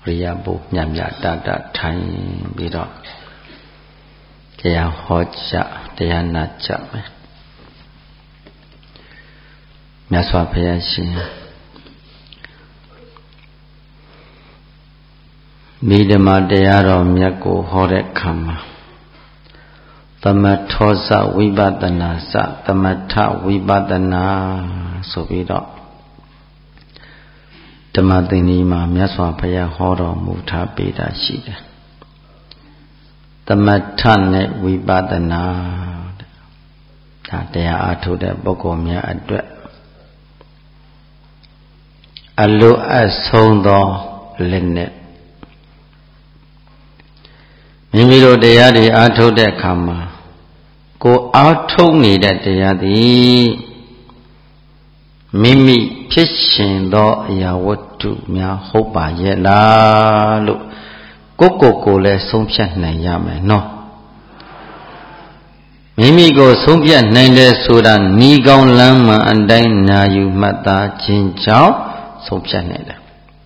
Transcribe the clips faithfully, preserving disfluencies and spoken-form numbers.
ရိယဘုညံ့ညတတထိုင်ပြီးတော့တရားဟောကြားတရားနာကြမယ်မြတ်စွာဘုရားရှင်မိဓမ္မတရားတော်မြတ်ကိုဟောတဲ့အခါမှာသမထောစဝိပဿနာစသမထဝိပဿနာဆိုပြီးတော့ဓမ္မသင်္နီမှာမြတ်စွာဘုရားဟောတော်မူထားပေးတာရှိတယ်သမထနဲ့ဝိပဿနာဒါတရားအားထုတ်တဲ့ပုဂ္ဂိုလ်များအတွက်အလိုအဆုံးသောလက်နဲ့မိမိတို့တရားတွေအားထုတ်တဲ့အခါမှာကိုအားထုတ်နေတဲ့တရားသည်မိမိဖြစ်ရှင်သောအရာဝတ္ထုများဟုတ်ပါရဲ့လားလို့ကိုကိုကိုလည်းဆုံးဖြတ်နိုင်ရမယ်နော်မိမိကိုဆုံးဖြတ်နိုင်တဲ့ဆိုတာဤကောင်းလမ်းမှအတိုင်းနာယူမှတ်သားခြင်းကြောင့်ဆုံးဖြတ်နိုင်တယ်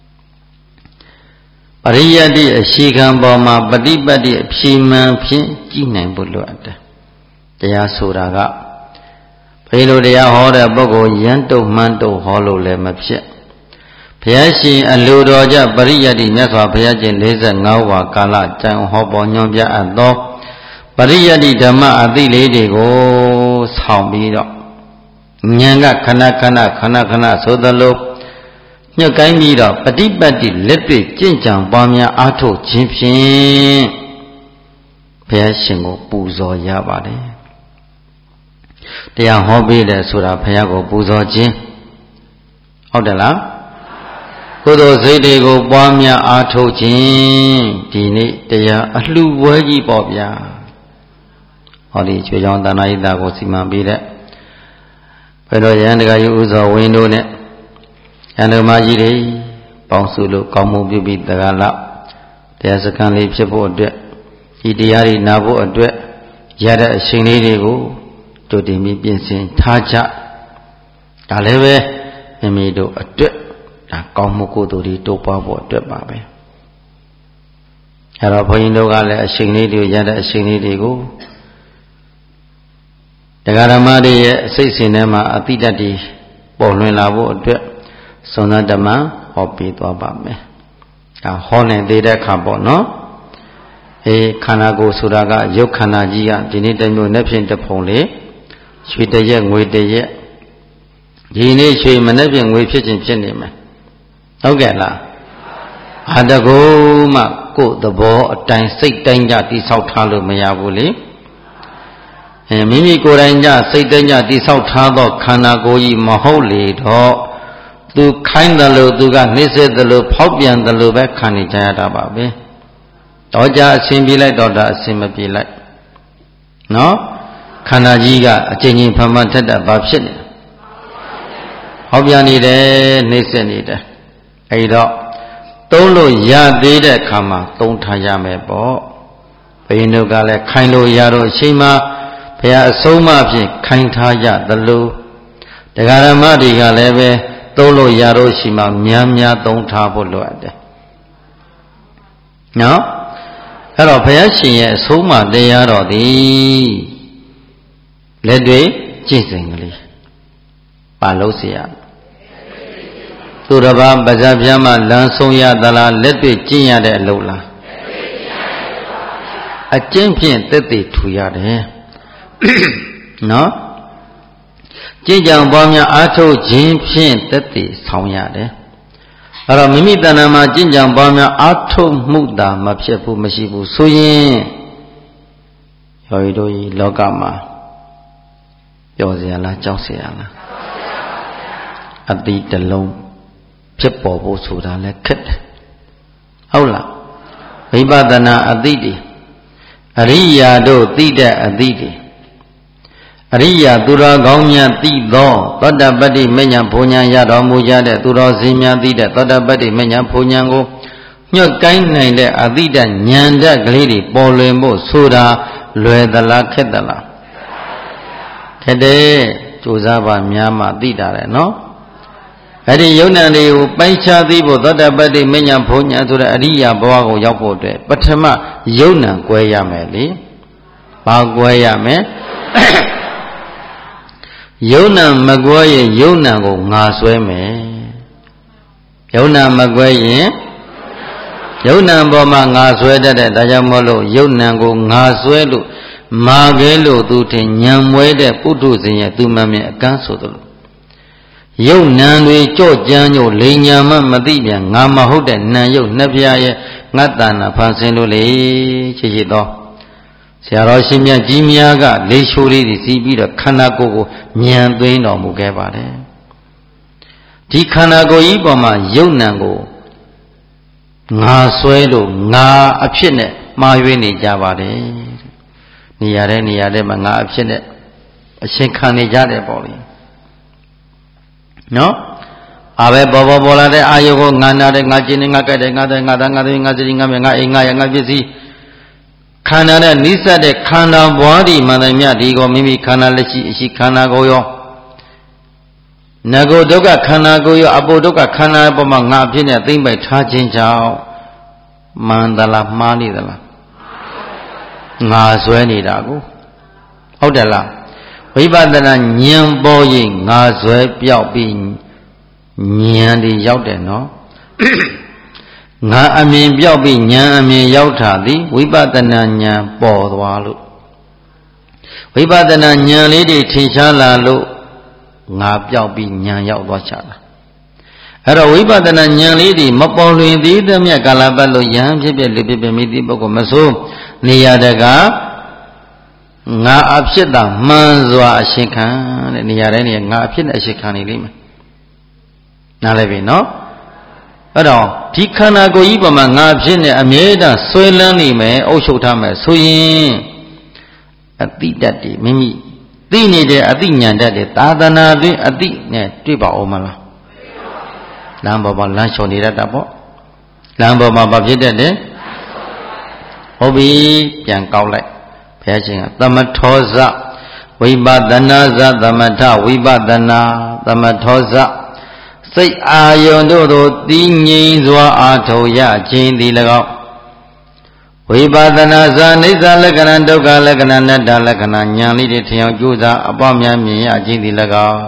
ပရိယတ္တိအရှိခံပေါ်မှာပฏิပတ်တိအဖြေမှန်ဖြင့်ကြည်နိုင်ဖို့လိုအပ်တယ်တရားဆိုတာကဘယ်လိုတရားဟောတဲ့ပုဂ္ဂိုလ်ရန်တုတ်မှန်တုတ်ဟောလို့လည်းမဖြစ်ဘုရားရှင်အလိုတော်ကြပရိယတ္တိမြတ်စွာဘုရားရှင်၄၅ဝါကာလကြံဟောပေါ်ညွှန်ပြအပ်သောပရိယတ္တိဓမ္မအသိလေးတွေကိုဆောင်ပြီးတော့ဉာဏ်ကခဏခဏခဏခဏဆိုသလိုညှို့ကိုင်းပြီးတော့ပฏิပတ်တိလက်တွေ့ကျင့်ကြံပွားများအားထုတ်ခြင်းဖြင့်ဘုရားရှင်ကိုပူဇော်ရပါတယ်တရားဟောပေးတယ်ဆိုတာဘုရားကိုပူဇော်ခြင်းဟုတ်တယ်လားကုသိုလ်စိတ်တွေကိုပွားများအားထုတ်ခြင်းဒီနေ့တရားအလှပွဲကြီးပေါ့ဗျာဟောဒီချွေချောင်းတဏှာဣတာကိုစီမံပေးတဲ့ဘယ်လိုရဟန်းတကယူဥဇော်ဝင်းတို့နဲ့ယန္တမကြီးတွေပေါင်းစုလို့ကောင်းမှုပြုပြီးတက္ကလတရားစခန်းလေးဖြစ်ဖို့အတွက်ဒီတရားတွေနာဖို့အတွက်ရတဲ့အချိန်လေးတွေကိုတို့တင်ပြီးပြင်ဆင်ထားကြဒါလည်းပဲမိမိတို့အတွက်ဒါကောင်းမှုကုသိုလ်တွေတိုးပွားဖို့အတွက်ပါပဲအဲတော့ဘုန်းကြီးတို့ကလည်းအချိန်လေးတွေရတဲ့အချိန်လေးတွေကိုတရားဓမ္မတွေရဲ့စိတ်စဉ်ထဲမှာအတိတ်တွေပေါ်လွင်လာဖို့အတွက်သုံးသဓမ္မဟောပေးသွားပါမယ်ဒါဟောနေသေးတဲ့အခါပေါ့နော်အေးခန္ဓာကိုယ်ဆိုတာကရုပ်ခန္ဓာကြီးကဒီနေ့တိုင်းမျိုးနဲ့ဖြင့်တဖုံလေးရွှေတရက်ငွေတရက်ဒီနေ့ရွှေမနဲ့ဖြင့်ငွေဖြစ်ခြင်းဖြစ်နေမယ်ဟုတ်ကဲ့လားအာတကူမှကိုယ်သဘောအတိုင်းစိတ်တိုင်းကြတိဆောက်ထားလို့မရဘူးလေအဲမိမိကိုယ်တိုင်ကြစိတ်တိုင်းကြတိဆောက်ထားသောခန္ဓာကိုယ်ကြီးမဟုတ်လေတော့သူခိုင်းတယ်လို့သူကနှိမ့်ဆက်တယ်လို့ဖောက်ပြန်တယ်လို့ပဲခံနေကြရတာပါပဲတော့ကြအစဉ်ပြေးလိုက်တော့တာအစဉ်မပြေးလိုက်နော်ခန္ဓာကြီးကအကျဉ်းချင်းဖန်ဖန်ထက်တက်ဘာဖြစ်နေဟောက်ပြန်နေတယ်နှိမ့်ဆက်နေတယ်အဲဒီတော့သုံးလို့ရသေးတဲ့အခါမှာသုံးထားရမယ်ပေါ့ဘုရင်တို့ကလည်းခိုင်းလို့ရတော့အချိန်မှာဘုရားအဆုံးအမဖြင့်ခိုင်းထားရသလိုတရားဓမ္မတွေကလည်းပဲသုံးလို့ရတော့ရှိမှများများသုံးထားဖို့လိုအပ်တယ်နော်အဲ့တော့ဘုရားရှင်ရဲ့အဆုံးအမတရားတော်သည်လက်တွေကျင့်စဉ်ကလေးပါလို့เสียသူတစ်ပါးပါဇာပြမ်းမှလမ်းဆုံးရသလားလက်တွေကျင့်ရတဲ့အလုပ်လားအကျင့်ဖြင့်သက်သေထူရတယ်နော်ကျင့်ကြံပွားများအားထုတ်ခြင်းဖြင့်သက်သေဆောင်ရတယ်အဲ့တော့မိမိတဏ္ဍာမှာကျင့်ကြံပွားများအားထုတ်မှုသာမဖြစ်ဘူးမရှိဘူးဆိုရင်ယောဂီတို့ဤလောကမှာပျော်စရာလားကြောက်စရာလားအတိတလုံးဖြစ်ပေါ်ဖို့ဆိုတာလည်းခက်တယ်ဟုတ်လားဝိပဿနာအတိတွေအရိယာတို့သိတဲ့အတိတွေအရိယာသူတော်ကောင်းများသိသောသောတပတ္တိမဉ္ဇဉ်ဘုံဉဏ်ရတော်မူကြတဲ့သူတော်စင်များသိတဲ့သောတပတ္တိမဉ္ဇဉ်ဘုံဉဏ်ကိုညှို့ကိုင်းနိုင်တဲ့အတိတဉာဏ်ဓာတ်ကလေးတွေပေါ်လွင်ဖို့ဆိုတာလွယ်သလားခက်သလားခက်တယ်ကြိုးစားပါများမှသိတာလေနော်အဲ့ဒီယုံနာတွေကိုပိုင်းခြားသိဖို့သောတာပတ္တိမဉ္ဇဉ်ဘုံညာဆိုတဲ့အရိယာဘဝကိုရောက်ဖို့အတွက်ပထမယုံနာကွဲရမယ်လေဘာကွဲရမယ်ယုံနာမကွဲရင်ယုံနာကိုငါဆွဲမယ်ယုံနာမကွဲရင်ယုံနာပေါ်မှာငါဆွဲတတ်တဲ့ဒါကြောင့်မို့လို့ယုံနာကိုငါဆွဲလို့မာခဲလို့သူထင်ညံမွဲတဲ့ပုထုဇဉ်ရဲ့သူမှန်မြင်အကန့်ဆိုသလိုယုံနံတွေကြော့ကြမ်းညို့လိန်ညာမမသိပြန်ငါမဟုတ်တဲ့နံယုတ်နှစ်ပြားရဲ့ငတ်တနာဖန်ဆင်းလို့လေချစ်ချစ်သောဆရာတော်ရှင်မြတ်ကြီးများကလေချိုးလေးတွေစီးပြီးတော့ခန္ဓာကိုယ်ကိုညံသွင်းတော်မူခဲ့ပါတယ်ဒီခန္ဓာကိုယ်ကြီးပေါ်မှာယုံနံကိုငါဆွဲလို့ငါအဖြစ်နဲ့မှားယွင်းနေကြပါတယ်နေရာတဲ့နေရာတဲ့မှာငါအဖြစ်နဲ့အရှင်းခံနေကြတယ်ပေါ့လေနော်အာပဲပေါ်ပေါ်ပေါ်လာတဲ့အာယုကိုငါနာတဲ့ငါကျင်နေငါကြိုက်တယ်ငါတဲ့ငါသားငါသမီးငါစတိငါမြငါအိမ်ငါရငါပစ္စည်းခန္ဓာနဲ့နိစ္စတဲ့ခန္ဓာဘွားဒီမှန်တယ်မြဒီကိုမိမိခန္ဓာလက်ရှိအရှိခန္ဓာကိုရောနဂုဒုက္ခခန္ဓာကိုရောအပုဒုက္ခခန္ဓာပေါ်မှာငါအဖြစ်နဲ့သိမ့်ပိုက်ထားခြင်းကြောင့်မှန်သလားမှားနေသလားငါဆွဲနေတာကိုဟုတ်တယ်လားဝိပဿနာဉာဏ်ပေါ်ရင်ငါဆွဲပြောက်ပြီးဉာဏ်ဒီရောက်တယ်နော်ငါအမြင်ပြောက်ပြီးဉာဏ်အမြင်ရောက်တာသည်ဝိပဿနာဉာဏ်ပေါ်သွားလို့ဝိပဿနာဉာဏ်လေးတွေထင်ရှားလာလို့ငါပြောက်ပြီးဉာဏ်ရောက်သွားချတာအဲ့တော့ဝိပဿနာဉာဏ်လေးတွေမပေါ်လွင်သေးသမျှကာလပတ်လို့ယဟန်ဖြစ်ဖြစ်လူဖြစ်ဖြစ်မိတိပုဂ္ဂိုလ်မဆိုးနေရတကငါအဖြစ်တာမှန်စွာအရှင်းခံတဲ့နေရာတိုင်းနေငါအဖြစ်နဲ့အရှင်းခံနေလိမ့်မယ်နားလည်ပြီနော်အဲ့တော့ဒီခန္ဓာကိုယ်ကြီးပေါ်မှာငါအဖြစ်နဲ့အမြဲတမ်းဆွဲလန်းနေမယ်အုပ်ချုပ်ထားမယ်ဆိုရင်အတိတတ်တယ်မိမိသိနေတဲ့အတိညာတတ်တယ်သာသနာတွင်အတိနဲ့တွေ့ပါအောင်မလားလမ်းပေါ်မှာလမ်းလျှော်နေတတ်တာပေါ့လမ်းပေါ်မှာဘာဖြစ်တတ်တယ်ဟုတ်ပြီပြန်ကောက်လိုက်ဘုရားရှင်ကသမထောဇဝိပဿနာဇသမထဝိပဿနာသမထောဇစိတ်အာယုန်တို့သို့တည်ငြိမ်စွာအာထုတ်ရခြင်းသည်၎င်းဝိပဿနာဇအိဋ္ဌလက္ခဏာဒုက္ခလက္ခဏာအနတ္တလက္ခဏာဉာဏ်လေးတွေထင်အောင်ကြိုးစားအပေါင်းများမြင်ရခြင်းသည်၎င်း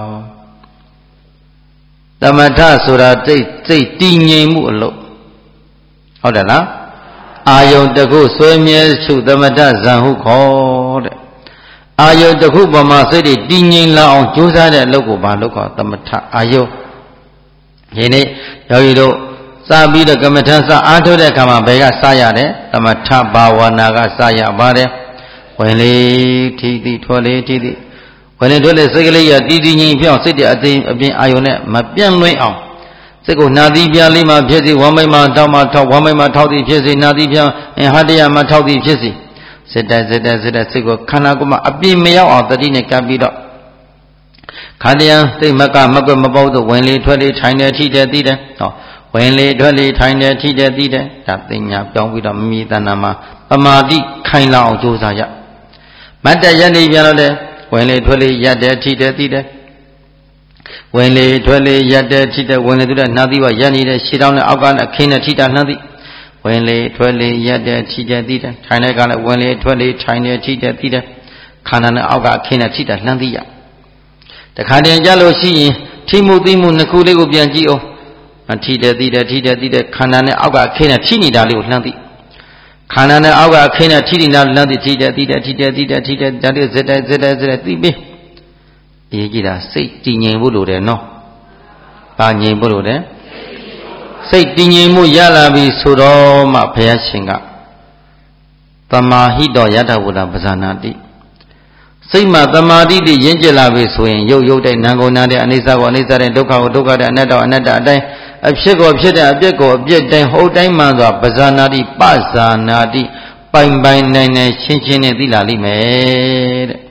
သမထဆိုတာစိတ်စိတ်တည်ငြိမ်မှုအလို့ဟုတ်တယ်လားအာယုန်တစ်ခုဆွေးမြဲစုသမထဇံဟုခေါ်တဲ့အာယုန်တစ်ခုပေါ်မှာစိတ်တွေတည်ငြိမ်လာအောင်ကြိုးစားတဲ့အလုပ်ကိုဘာလုပ်ခေါ်သမထအာယုန်ဒီနေ့ယောဂီတို့စပြီးတော့ကမ္မထစအားထုတ်တဲ့အခါမှာဘယ်ကစရတယ်သမထဘာဝနာကစရပါတယ်ဝင်လေထိတိထွက်လေထိတိဝင်လေထွက်လေစိတ်ကလေးရတည်တည်ငြိမ်ပြောင်းစိတ်တွေအသိအပြင်အာယုန်နဲ့မပြန့်လွင့်အောင်စိတ်ကိုနာသီပြလေးမှာဖြစ်စီဝမ်းမိတ်မှာထောက်မှာထောက်ဝမ်းမိတ်မှာထောက်သည်ဖြစ်စီနာသီပြအင်ဟာတရားမှာထောက်သည်ဖြစ်စီစိတ်တိုက်စိတ်တိုက်စိတ်တိုက်စိတ်ကိုခန္ဓာကိုယ်မှာအပြင်မရောက်အောင်တတိနဲ့ကပ်ပြီးတော့ခန္ဓာယံသိမကမကွမပေါ့တော့ဝင်လေထွက်လေထိုင်တယ်ထိတယ်သိတယ်ဟောဝင်လေထွက်လေထိုင်တယ်ထိတယ်သိတယ်ဒါသိညာပြောင်းပြီးတော့မမီတဏ္ဍာမှာပမာတိခိုင်လာအောင်ကြိုးစားရမတ်တရနေပြန်တော့တယ်ဝင်လေထွက်လေရက်တယ်ထိတယ်သိတယ်ဝင်လေထွက်လေရက်တဲ့ထိတဲ့ဝင်လေထွက်တဲ့နှာသီးကရက်နေတဲ့ခြေထောက်နဲ့အောက်ကအခင်းနဲ့ထိတာနှာသီးဝင်လေထွက်လေရက်တဲ့ထိတဲ့သိတဲ့ထိုင်တဲ့ကလည်းဝင်လေထွက်လေထိုင်တဲ့ထိတဲ့သိတဲ့ခန္ဓာနဲ့အောက်ကအခင်းနဲ့ထိတာနှာသီးရတခါတည်းကြလို့ရှိရင်ထိမှုသိမှုနှစ်ခုလေးကိုပြန်ကြည့်အောင်ထိတဲ့သိတဲ့ထိတဲ့သိတဲ့ခန္ဓာနဲ့အောက်ကအခင်းနဲ့ထိနေတာလေးကိုနှာသီးခန္ဓာနဲ့အောက်ကအခင်းနဲ့ထိနေတာနှာသီးထိတဲ့သိတဲ့ထိတဲ့သိတဲ့ထိတဲ့ဒါလေးစက်တဲ့စက်တဲ့စက်တဲ့သိပြီးအရေးကြီးတာစိတ်တည်ငြိမ်ဖို့လိုတယ်နော်။ဘာငြိမ်ဖို့လိုတယ်။စိတ်တည်ငြိမ်မှုရလာပြီဆိုတော့မှဘုရားရှင်ကသမာဟိတောယတဝုဒ္ဓပဇာနာတိစိတ်မှာသမာဓိတည်ရင့်ကျက်လာပြီဆိုရင်ရုပ်ရုပ်တဲ့နာကိုနာတဲ့အနိစ္စကိုအနိစ္စတဲ့ဒုက္ခကိုဒုက္ခတဲ့အနတ္တကိုအနတ္တအတိုင်းအဖြစ်ကိုဖြစ်တဲ့အပြစ်ကိုအပြစ်တိုင်းဟုတ်တိုင်းမှန်စွာပဇာနာတိပဇာနာတိပိုင်ပိုင်နိုင်နိုင်ရှင်းရှင်းနဲ့သိလာလိမ့်မယ်တဲ့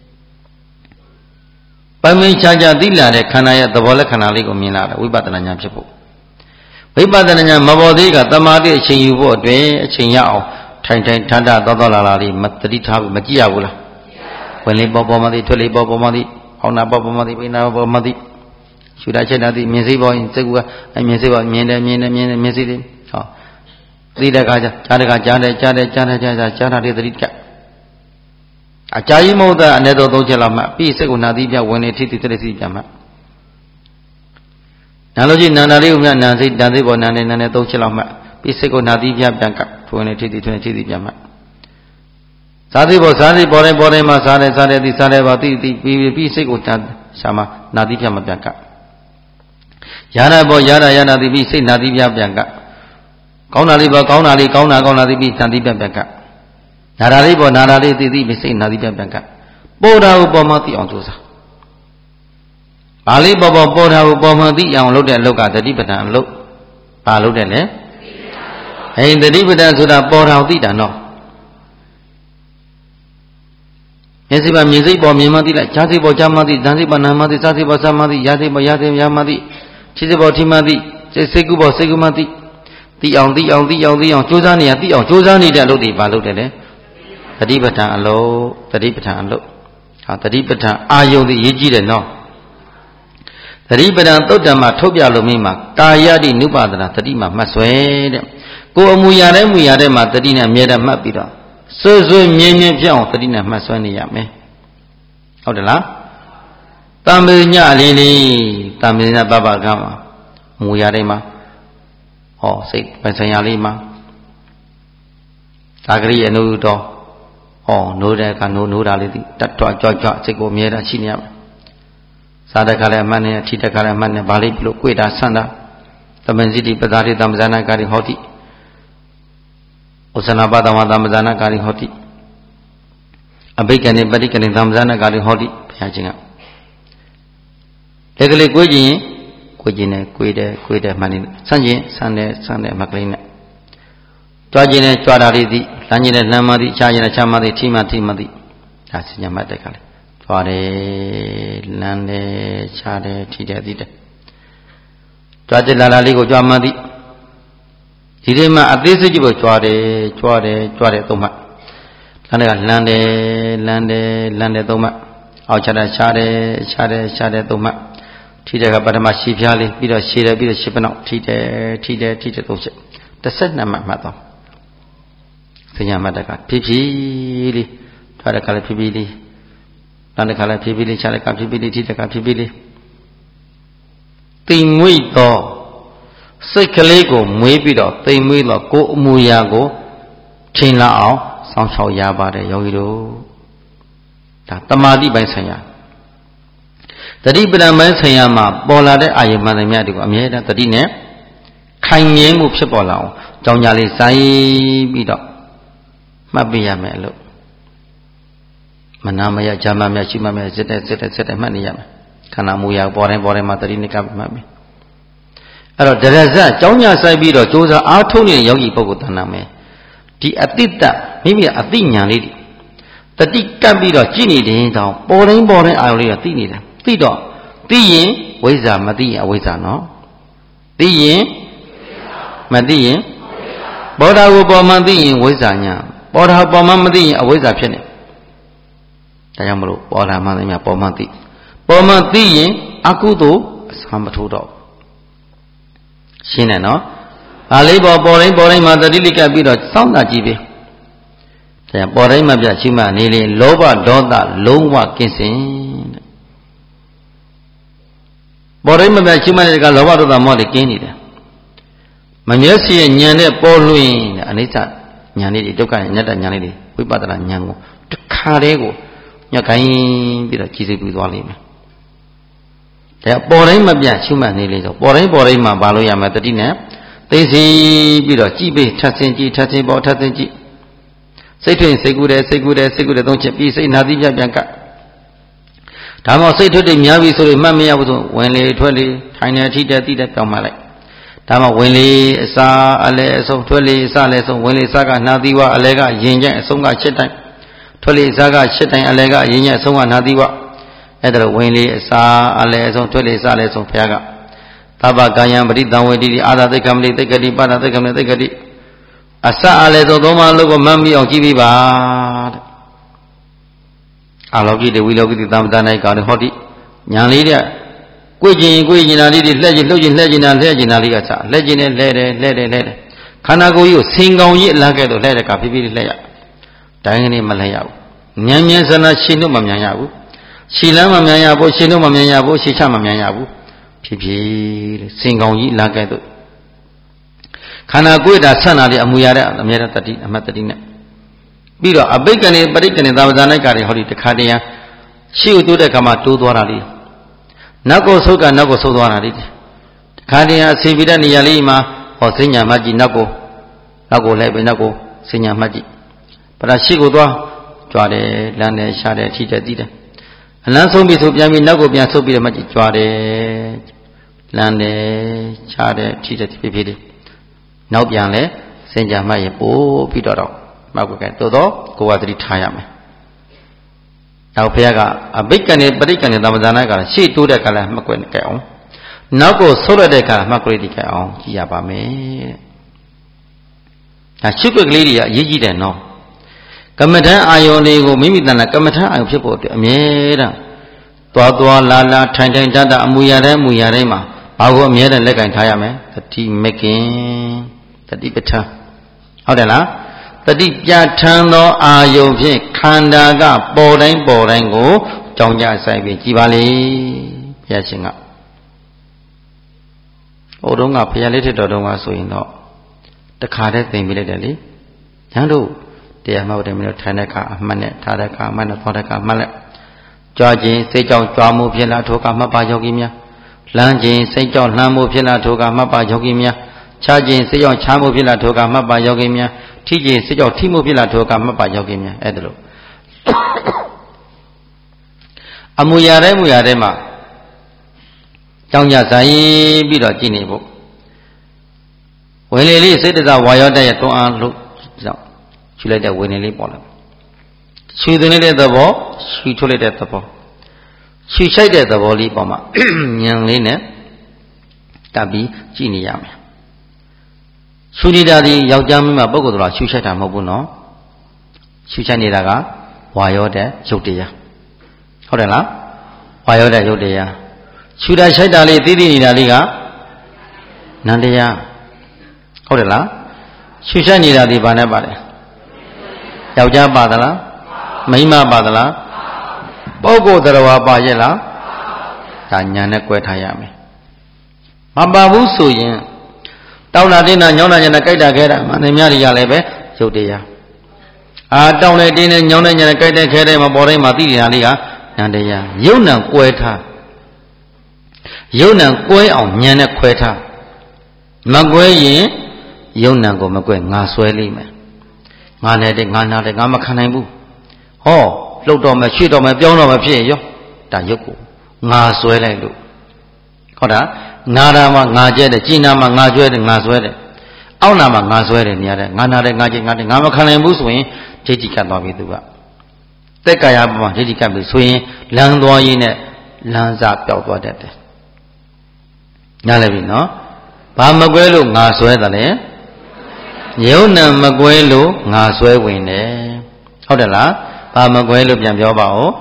ပိုင်ပိုင်ခြားခြားသိလာတဲ့ခန္ဓာရဲ့သဘောလက္ခဏာလေးကိုမြင်လာတယ်ဝိပဿနာဉာဏ်ဖြစ်ဖို့ဝိပဿနာဉာဏ်မပေါ်သေးကသမာဓိအချိန်ယူဖို့အတွက်အချိန်ရအောင်ထိုင်ထိုင်ထထသောသောလာလာလေးမတတိထားဘူးမကြည့်ရဘူးလားဝင်လေပေါ်ပေါ်မှသည်ထွက်လေပေါ်ပေါ်မှသည်ဟောင်းနာပေါ်ပေါ်မှသည်ပိနာပေါ်ပေါ်မှသည်ရှုတာချက်တာသိမြင်စိတ်ပေါ်ရင်စိတ်ကအမြင်စိတ်ပေါ်မြင်တယ်မြင်တယ်မြင်တယ်မြင်စိတ်တွေဟောသိတဲ့အခါကျကြားတဲ့အခါကြားတယ်ကြားတယ်ကြားတယ်ကြားတယ်ကြားတာတွေသတိကြအကြာကြီးမဟုတ်တာအနည်းဆုံးသုံးချက်လောက်မှပြီးစိတ်ကိုနာသီးပြဝင်နေထိတိတရစီပြမှနာလို့ကြီးနာနာလေးကိုမြနာစိတ်တန်စိတ်ပေါ်နာနေနာနေသုံးချက်လောက်မှပြီးစိတ်ကိုနာသီးပြပြန်ကဝင်နေထိတိထွန်းထိတိပြမှစားသိပေါ်စားသိပေါ်တိုင်းပေါ်တိုင်းမှာစားတယ်စားတယ်သိစားတယ်ပါသိသိပြီးပြီးစိတ်ကိုရှာမှာနာသီးပြမပြန်ကရတာပေါ်ရတာရတာသိပြီးစိတ်နာသီးပြပြန်ကကောင်းတာလေးပေါ်ကောင်းတာလေးကောင်းတာကောင်းတာသိပြီးနာသီးပြပြန်ကနာတာလေးပေါ်နာတာလေးသိသိပြီးစိတ်နာသီးပြပြန်ကပေါ်တာကိုပေါ်မှသိအောင်ကြိုးစားဘာလေးပေါ်ပေါ်ပေါ်တာကိုပေါ်မှသိအောင်လုပ်တဲ့အလုပ်ကတတိပဋ္ဌာန်အလုပ်ဘာလုပ်တယ်လဲဟိန်တတိပဋ္ဌာန်ဆိုတာပေါ်တာကိုသိတာနော်မျက်စိပါမြင်စိတ်ပေါ်မြင်မှသိလိုက်ကြားစိတ်ပေါ်ကြားမှသိဇန်စိတ်ပေါ်နာမှသိစားစိတ်ပေါ်စားမှသိရာစိတ်ပေါ်ရာစိတ်ရမှသိခြေစိတ်ပေါ်ထိမှသိစိတ်စိတ်ကူပေါ်စိတ်ကူမှသိသိအောင်သိအောင်သိအောင်သိအောင်ကြိုးစားနေရသိအောင်ကြိုးစားနေတဲ့အလုပ်တွေဘာလုပ်တယ်လဲတတိပဋ္ဌာန်အလုပ်တတိပဋ္ဌာန်အလုပ်ဟာတတိပဋ္ဌာန်အာယုံတွေရေးကြည့်တယ်နော်တတိပဋ္ဌာန်သုတ်တံမှာထုတ်ပြလို့မိမှာကာယတိနုပါဒနာတတိမှာမှတ်ဆွဲတဲ့ကိုယ်အမူအရာတဲ့မူအရာတဲ့မှာတတိနဲ့အမြဲတမ်းမှတ်ပြီးတော့စွစွမြင်းမြင်းပြောင်းတတိနဲ့မှတ်ဆွဲနေရမယ်ဟုတ်တယ်လားတံမေညအလေးလေးတံမေညပပကမှာမူအရာတဲ့မှာဟောစိတ်ပင်ဆိုင်ရာလေးမှာသာဂရိအနုတော်ဟောနိုးတဲ့ကနိုးနိုးတာလေးဒီတတ်တော့ကြွကြွစိတ်ကိုအမြဲတမ်းရှိနေရမယ်စားတဲ့ခါလည်းအမှတ်နဲ့ထိတဲ့ခါလည်းအမှတ်နဲ့ဗာလေးပြလို့ကြွေတာဆန်းတာသမင်စီတိပဇာတိတမ္ပဇာနာကာရိဟောတိဥစ္စနာပတဝတမ္ပဇာနာကာရိဟောတိအဘိကနေပရိကနေတမ္ပဇာနာကာရိဟောတိဘုရားရှင်ကလက်ကလေးကြွေးခြင်းကြွေးခြင်းနဲ့ကြွေးတယ်ကြွေးတယ်မှန်နေဆန်းခြင်းဆန်းတယ်ဆန်းတယ်မကလေးနဲ့ကြွားခြင်းနဲ့ကြွားတာလေးသည်လမ်းခြင်းနဲ့လမ်းမသည်ခြားခြင်းနဲ့ခြားမသည်ထိမှထိမသည်ဒါစဉ္ညာမတ်တဲ့ခါလေးကြွားတယ်လမ်းတယ်ခြားတယ်ထိတယ်သိတယ်ကြွားတဲ့လာလာလေးကိုကြွားမှသည်ဒီထဲမှာအသေးစိတ်ကြည့်ဖို့ကြွားတယ်ကြွားတယ်ကြွားတယ်သုံးမှလမ်းတွေကလမ်းတယ်လမ်းတယ်လမ်းတယ်သုံးမှအောက်ခြားတယ်ခြားတယ်ခြားတယ်ခြားတယ်သုံးမှထိတယ်ကပထမရှိဖျားလေးပြီးတော့ရှည်တယ်ပြီးတော့ရှစ်ပနောက်ထိတယ်ထိတယ်ထိတယ်သုံးချက်တစ်ဆက်နှစ်မှမှတ်တော့စဉ္ညာမတ်တကဖြည်းဖြည်းလေးထွက်တဲ့ခါလေးဖြည်းဖြည်းလေးလမ်းတဲ့ခါလေးဖြည်းဖြည်းလေးခြားတဲ့ခါဖြည်းဖြည်းလေးထိတဲ့ခါဖြည်းဖြည်းလေးတိမ်မွေ့တော့စိတ်ကလေးကိုမွေးပြီးတော့တိမ်မွေ့တော့ကိုယ်အမူအရာကိုချိန်လာအောင်စောင့်ရှောက်ရပါတယ်ယောဂီတို့ဒါတမာတိပိုင်းဆိုင်ရာတတိပဒံပိုင်းဆိုင်ရာမှာပေါ်လာတဲ့အာယုမှန်တယ်များဒီကိုအမြဲတမ်းတတိနဲ့ခိုင်ငြင်းမှုဖြစ်ပေါ်လာအောင်ကြောင်းကြလေးစိုင်းပြီးတော့မှတ်ပြရမယ်လို့မနာမရဂျာမမြရှိမမြစစ်တဲ့စစ်တဲ့စစ်တဲ့မှတ်နေရမယ်ခန္ဓာမူရာပေါ်တိုင်းပေါ်တိုင်းမှာတတိနိကမှတ်ပြီအဲ့တော့ဒရဇတ်ကြောင်းညာဆိုင်ပြီးတော့ကြိုးစားအားထုတ်နေတဲ့ယောဂီပုဂ္ဂိုလ်တဏ္ဍာမယ်ဒီအတိတမိမိအသိဉာဏ်လေးတတိကပ်ပြီးတော့ကြည့်နေတဲ့တောင်ပေါ်တိုင်းပေါ်တိုင်းအာရုံလေးကသိနေတယ်သိတော့သိရင်ဝိဇ္ဇာမသိရင်အဝိဇ္ဇာနော်သိရင်မသိရင်ဘောဓာကိုပေါ်မှသိရင်ဝိဇ္ဇာညာပေါ်ဓာပေါ်မှမသိရင်အဝိဇ္ဇာဖြစ်နေဒါကြောင့်မလို့ပေါ်ဓာမှသိမြပေါ်မှသိပေါ်မှသိရင်အကုသိုလ်အစမထိုးတော့ရှင်းတယ်နော်ဒါလေးပေါ်ပေါ်တိုင်းပေါ်တိုင်းမှာတတိလိကပ်ပြီးတော့စောင့်တာကြည့်ပြီဒါပေါ်တိုင်းမှာပြရှိမှနေလေလောဘဒေါသလုံးဝကင်းစင်တဲ့ပေါ်တိုင်းမှာပြရှိမှတဲ့ကလောဘဒေါသမောဟတွေကင်းနေတယ်မမျက်စိရဲ့ဉာဏ်နဲ့ပေါ်လွင်တဲ့အနိစ္စဉာဏ်လေးတွေဒုက္ခရဲ့အနတ္တဉာဏ်လေးတွေဝိပဿနာဉာဏ်ကိုတစ်ခါတည်းကိုညှက်ခိုင်းပြီးတော့ကြည်စိတ်ပြီးသွားလိမ့်မယ်ဒါပေါ်တိုင်းမှာပြရှိမှနေလေဆိုပေါ်တိုင်းပေါ်တိုင်းမှာဘာလို့ရမလဲတတိနဲ့သိစီပြီးတော့ကြည်ပြီးထပ်ဆင်းကြည်ထပ်ဆင်းပေါ်ထပ်ဆင်းကြည်စိတ်ထွင်စိတ်ကူးတယ်စိတ်ကူးတယ်စိတ်ကူးတယ်သုံးချက်ပြီးစိတ်နာသီးပြပြန်ကဒါမှစိတ်ထွတ်တွေများပြီဆိုရင်မှတ်မရဘူးဆိုဝင်လေထွက်လေထိုင်နေထိတဲ့တိတဲ့ပြောင်းမှလိုက်ဒါမှဝင်လေအစာအလဲအဆုံးထွက်လေအစာလဲဆုံးဝင်လေအစာကနာသီဝအလဲကရင်ကျက်အဆုံးကရှစ်တိုင်းထွက်လေအစာကရှစ်တိုင်းအလဲကရင်ကျက်အဆုံးကနာသီဝအဲ့ဒါလိုဝင်လေအစာအလဲအဆုံးထွက်လေအစာလဲဆုံးဘုရားကသဗ္ဗကာယံပရိသံဝေတိအာသာသိက္ခမတိသိက္ခတိပါဒသိက္ခမတိသိက္ခတိအစအလဲဆုံးသုံးပါးလုံးကိုမှတ်မိအောင်ကြည့်ပြီးပါတဲ့အလောကိတဝိလောကိတသံသနာကာရဟောတိညာလေးတဲ့ကိုကျင်ကိုကျင်နာလေးတွေလှည့်ကျင်လှုပ်ကျင်လှည့်ကျင်နာလှည့်ကျင်နာလေးကစားလှည့်ကျင်နဲ့လှည့်တယ်လှည့်တယ်လှည့်တယ်ခန္ဓာကိုယ်ကြီးကိုဆင်ကောင်ကြီးအလားကဲ့သို့လှည့်တဲ့ကဖြည်းဖြည်းလေးလှည့်ရတိုင်းကနေမလှည့်ရဘူးမြန်မြန်ဆန္ဒရှင်းလို့မမြန်ရဘူးရှည်လမ်းမမြန်ရဘူးရှင်းလို့မမြန်ရဘူးရှည်ချမမြန်ရဘူးဖြည်းဖြည်းလေးဆင်ကောင်ကြီးအလားကဲ့သို့ခန္ဓာကိုယ်တာဆန္ဒလေးအမူအရာတဲ့အမြဲတမ်းတတိအမှတ်တတိနဲ့ပြီးတော့အဘိက္ကနေပရိက္ကနေသာဝဇာနိုင်ကတွေဟောဒီတခါတည်းရရှေ့ကိုတိုးတဲ့ခါမှာတိုးသွားတာလေးနောက်ကိုဆုတ်ကနောက်ကိုဆုတ်သွားတာလေးတခါတည်းရအစီပိဒနေရာလေးမှာဟောစဉ္ညာမှကြည့်နောက်ကိုနောက်ကိုလိုက်ပဲနောက်ကိုစဉ္ညာမှကြည့်ပရရှိကိုသွားကြွားတယ်လမ်းတယ်ရှားတယ်ထိတယ်တီးတယ်အလန်းဆုံးပြီဆိုပြန်ပြီးနောက်ကိုပြန်ဆုတ်ပြီးတော့မှကြည့်ကြွားတယ်လမ်းတယ်ရှားတယ်ထိတယ်ဖြည်းဖြည်းလေးနောက်ပြန်လဲစဉ္ညာမှရပို့ပြီးတော့တော့မှတ်ကိုကဲတိုးတော့ကိုယ်ကသတိထားရမယ်နောက်ဘုရားကအဘိက္ကနေပရိက္ကနေသမ္ပဇာနာကရှေ့တိုးတဲ့ကလည်းမှတ်ကိုကြဲအောင်နောက်ကိုဆုတ်ရတဲ့ကမှတ်ကိုဒီကြဲအောင်ကြည့်ရပါမယ်ဒါရှုပ်ွက်ကလေးတွေကအရေးကြီးတယ်နော်ကမ္မထအာယုန်လေးကိုမိမိတဏ္ဍကမ္မထအာယုန်ဖြစ်ဖို့အတွက်အမြဲတမ်းသွားသွားလာလာထိုင်ထိုင်တတ်တအမူအရာတိုင်းအမူအရာတိုင်းမှာဘာကိုအမြဲတမ်းလက်ကင်ထားရမယ်တတိမကင်တတိပဋ္ဌာန်းဟုတ်တယ်လားတတိပြဋ္ဌာန်းသောအာယုန်ဖြင့်ခန္ဓာကပေါ်တိုင်းပေါ်တိုင်းကိုကြောင်းကြဆိုင်ပြီးကြည်ပါလေဘုရားရှင်ကဟိုတုန်းကဘုရားလေးထစ်တော်တုန်းကဆိုရင်တော့တခါတည်းသိမ့်ပြလိုက်တယ်လေရန်တို့တရားမှတ်တယ်မလို့ထိုင်တဲ့အခါအမှတ်နဲ့ထားတဲ့အခါအမှတ်နဲ့သွားတဲ့အခါမှတ်လက်ကြွားခြင်းစိတ်ကြောင့်ကြွားမှုဖြစ်လာထိုကမှတ်ပါယောဂီများလှမ်းခြင်းစိတ်ကြောင့်လှမ်းမှုဖြစ်လာထိုကမှတ်ပါယောဂီများခြားခြင်းစိတ်ကြောင့်ခြားမှုဖြစ်လာထိုကမှတ်ပါယောဂီများထိခြင်းစိတ်ကြောင့်ထိမှုဖြစ်လာထိုကမှတ်ပါယောဂီများအဲ့ဒါလို့အမူအရာတိုင်းမူအရာတိုင်းမှာကြောင်းကြဆိုင်ပြီးတော့ကြည်နေဖို့ဝင်လေလေးစိတ်တစားဝါရောတရဲ့တွန်းအားလို့ကြောင့်ရှုလိုက်တဲ့ဝင်လေလေးပေါ်လာရှုသွင်းလိုက်တဲ့သဘောရှုထုတ်လိုက်တဲ့သဘောရှုရှိုက်တဲ့သဘောလေးပေါ်မှာဉာဏ်လေးနဲ့တပ်ပြီးကြည့်နေရမယ်ရှုနေတာဒီယောက်ျားမိန်းမပုဂ္ဂိုလ်တော်ရှုရှိုက်တာမဟုတ်ဘူးနော်ရှုရှိုက်နေတာကဝါရောတဲ့ရုပ်တရားဟုတ်တယ်လားဝါရောတဲ့ရုပ်တရားရှုတာရှိုက်တာလေးသိသိနေတာလေးကနန္တရားဟုတ်တယ်လားရှုရှိုက်နေတာဒီဘာနဲ့ပါလဲယောက်ျားပါသလားမိန်းမပါသလားပုဂ္ဂိုလ်တရားဝါပါရဲ့လားဒါညာနဲ့꿰ထားရမယ်မပါဘူးဆိုရင်တောင်းတာတင်းတာညောင်းတာညံတာကြိုက်တာခဲတာမနေများတွေကလည်းပဲရုပ်တရားအာတောင်းနေတင်းနေညောင်းနေညံနေကြိုက်တဲ့ခဲတဲ့မပေါ်တိုင်းမှာသိနေတာလေးကဉာဏ်တရားယုံနံ꿰ထားယုံနံ꿰အောင်ဉာဏ်နဲ့ခွဲထားမကွဲရင်ယုံနံကိုမကွဲငါဆွဲလိမ့်မယ်ငါနဲ့တဲ့ငါနာတဲ့ငါမခံနိုင်ဘူးဟောလှုပ်တော့မယ်ရွှေ့တော့မယ်ပြောင်းတော့မယ်ဖြစ်ရင်ရောဒါရုပ်ကိုငါဆွဲလိုက်လို့ဟုတ်တာငါနာမှာငါကျဲတယ်ကြည်နာမှာငါကျွဲတယ်ငါဆွဲတယ်အောက်နာမှာငါဆွဲတယ်နေရာတဲ့ငါနာတယ်ငါကျဲငါတဲ့ငါမခံနိုင်ဘူးဆိုရင်ဒိဋ္ဌိကတ်သွားပြီသူကတက်ကာယပမှာဒိဋ္ဌိကတ်ပြီဆိုရင်လမ်းသွားရင်းနဲ့လမ်းစားပျောက်သွားတတ်တယ်နားလည်ပြီနော်ဘာမကွဲလို့ငါဆွဲတယ်လဲယုံနံမကွဲလို့ငါဆွဲဝင်တယ်ဟုတ်တယ်လားဘာမကွဲလို့ပြန်ပြောပါဦး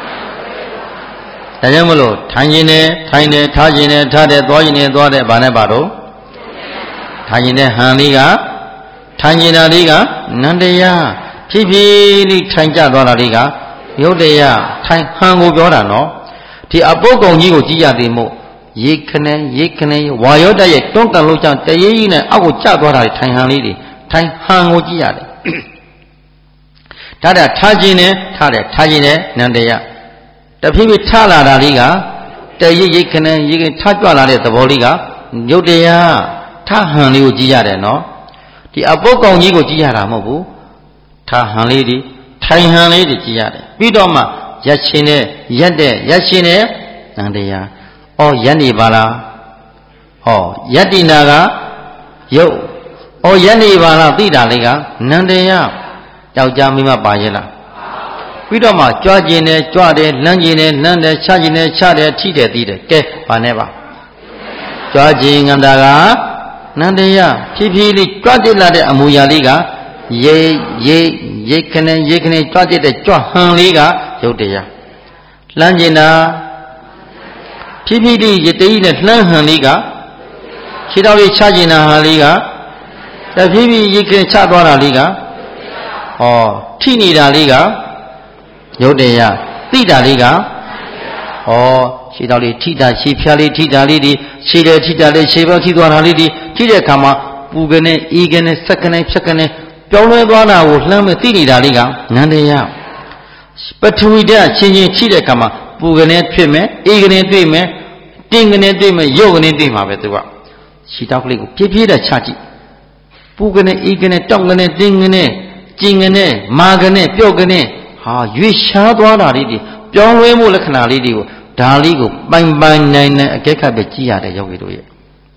ဒါကြောင့်မလို့ထိုင်ခြင်းနဲ့ထိုင်တယ်ထားခြင်းနဲ့ထားတယ်သွားခြင်းနဲ့သွားတယ်ဘာနဲ့ပါတော့ထိုင်ခြင်းနဲ့ဟန်လေးကထိုင်ခြင်းတာလေးကနန္တရားဖြည်းဖြည်းလေးထိုင်ကြသွားတာလေးကယုတ်တရားထိုင်ဟန်ကိုပြောတာနော်ဒီအပုပ်ကုံကြီးကိုကြည်ရသည်မို့ရိတ်ခနဲ့ရိတ်ခနဲ့ဝါရောတရဲ့တွန်းကန်လို့ကြောင့်တရေကြီးနဲ့အောက်ကိုကျသွားတာထိုင်ဟန်လေးတွေထိုင်ဟန်ကိုကြည်ရတယ်ဒါတာထားခြင်းနဲ့ထားတယ်ထားခြင်းနဲ့နန္တရားတဖြည်းဖြည်းထလာတာလေးကတရိပ်ရိတ်ခနဲ့ရိတ်ထကြွလာတဲ့သဘောလေးကယုတ်တရားထဟန်လေးကိုကြည်ရတယ်နော်ဒီအပုပ်ကောင်ကြီးကိုကြည်ရတာမဟုတ်ဘူးထဟန်လေးဒီထိုင်ဟန်လေးတွေကြည်ရတယ်ပြီးတော့မှရက်ချင်းနဲ့ရက်တဲ့ရက်ချင်းနဲ့နန္တရားဩရက်နေပါလားဟောယတ္တိနာကယုတ်ဩရက်နေပါလားသိတာလေးကနန္တရားယောက်ျားမိန်းမပါရဲ့လားပြီးတော့မှကြွကျင်တယ်ကြွတယ်လမ်းကျင်တယ်လမ်းတယ်ချကျင်တယ်ချတယ်ထိတယ်သိတယ်ကဲဘာနဲ့ပါကြွကျင်ငန္တာကနန္တရားဖြည်းဖြည်းလေးကြွတက်လာတဲ့အမူအရာလေးကရိတ်ရိတ်ရိတ်ခနဲ့ရိတ်ခနဲ့ကြွတက်တဲ့ကြွဟန်လေးကရုပ်တရားလမ်းကျင်တာဖြစ်ဖြစ်ဒီရတေးနဲ့လှမ်းဟန်လေးကခြေတော်လေးချကျင်တာဟာလေးကတဖြည်းဖြည်းရိတ်ကလေးချသွားတာလေးကဟောထိနေတာလေးကရုပ်တရားသိတာလေးကဟောခြေတော်လေးထိတာခြေဖြားလေးထိတာလေးဒီခြေတယ်ထိတာလေးခြေပေါက်ထိသွားတာလေးဒီထိတဲ့အခါမှာပူကနေအေးကနေစက်ကနေဖြတ်ကနေပြောင်းလဲသွားတာကိုလှမ်းမဲ့သိနေတာလေးကနန္တရားပထဝီဓာတ်ချင်းချင်းထိတဲ့အခါမှာပူကနေဖြစ်မယ်အေးကနေတွေ့မယ်တင်းကနေတွေ့မယ်ရုပ်ကနေတွေ့မှာပဲသူကခြေတောက်ကလေးကိုပြည့်ပြည့်တဲ့ချကြည့်ပူကနေအေးကနေတောက်ကနေတင်းကနေကျင်ကနေမာကနေပြုတ်ကနေဟာရွေ့ရှားသွားတာလေးဒီပြောင်းလဲမှုလက္ခဏာလေးတွေကိုဒါလေးကိုပိုင်ပိုင်နိုင်နိုင်အကဲခတ်ပဲကြည့်ရတဲ့ယောဂီတို့ရဲ့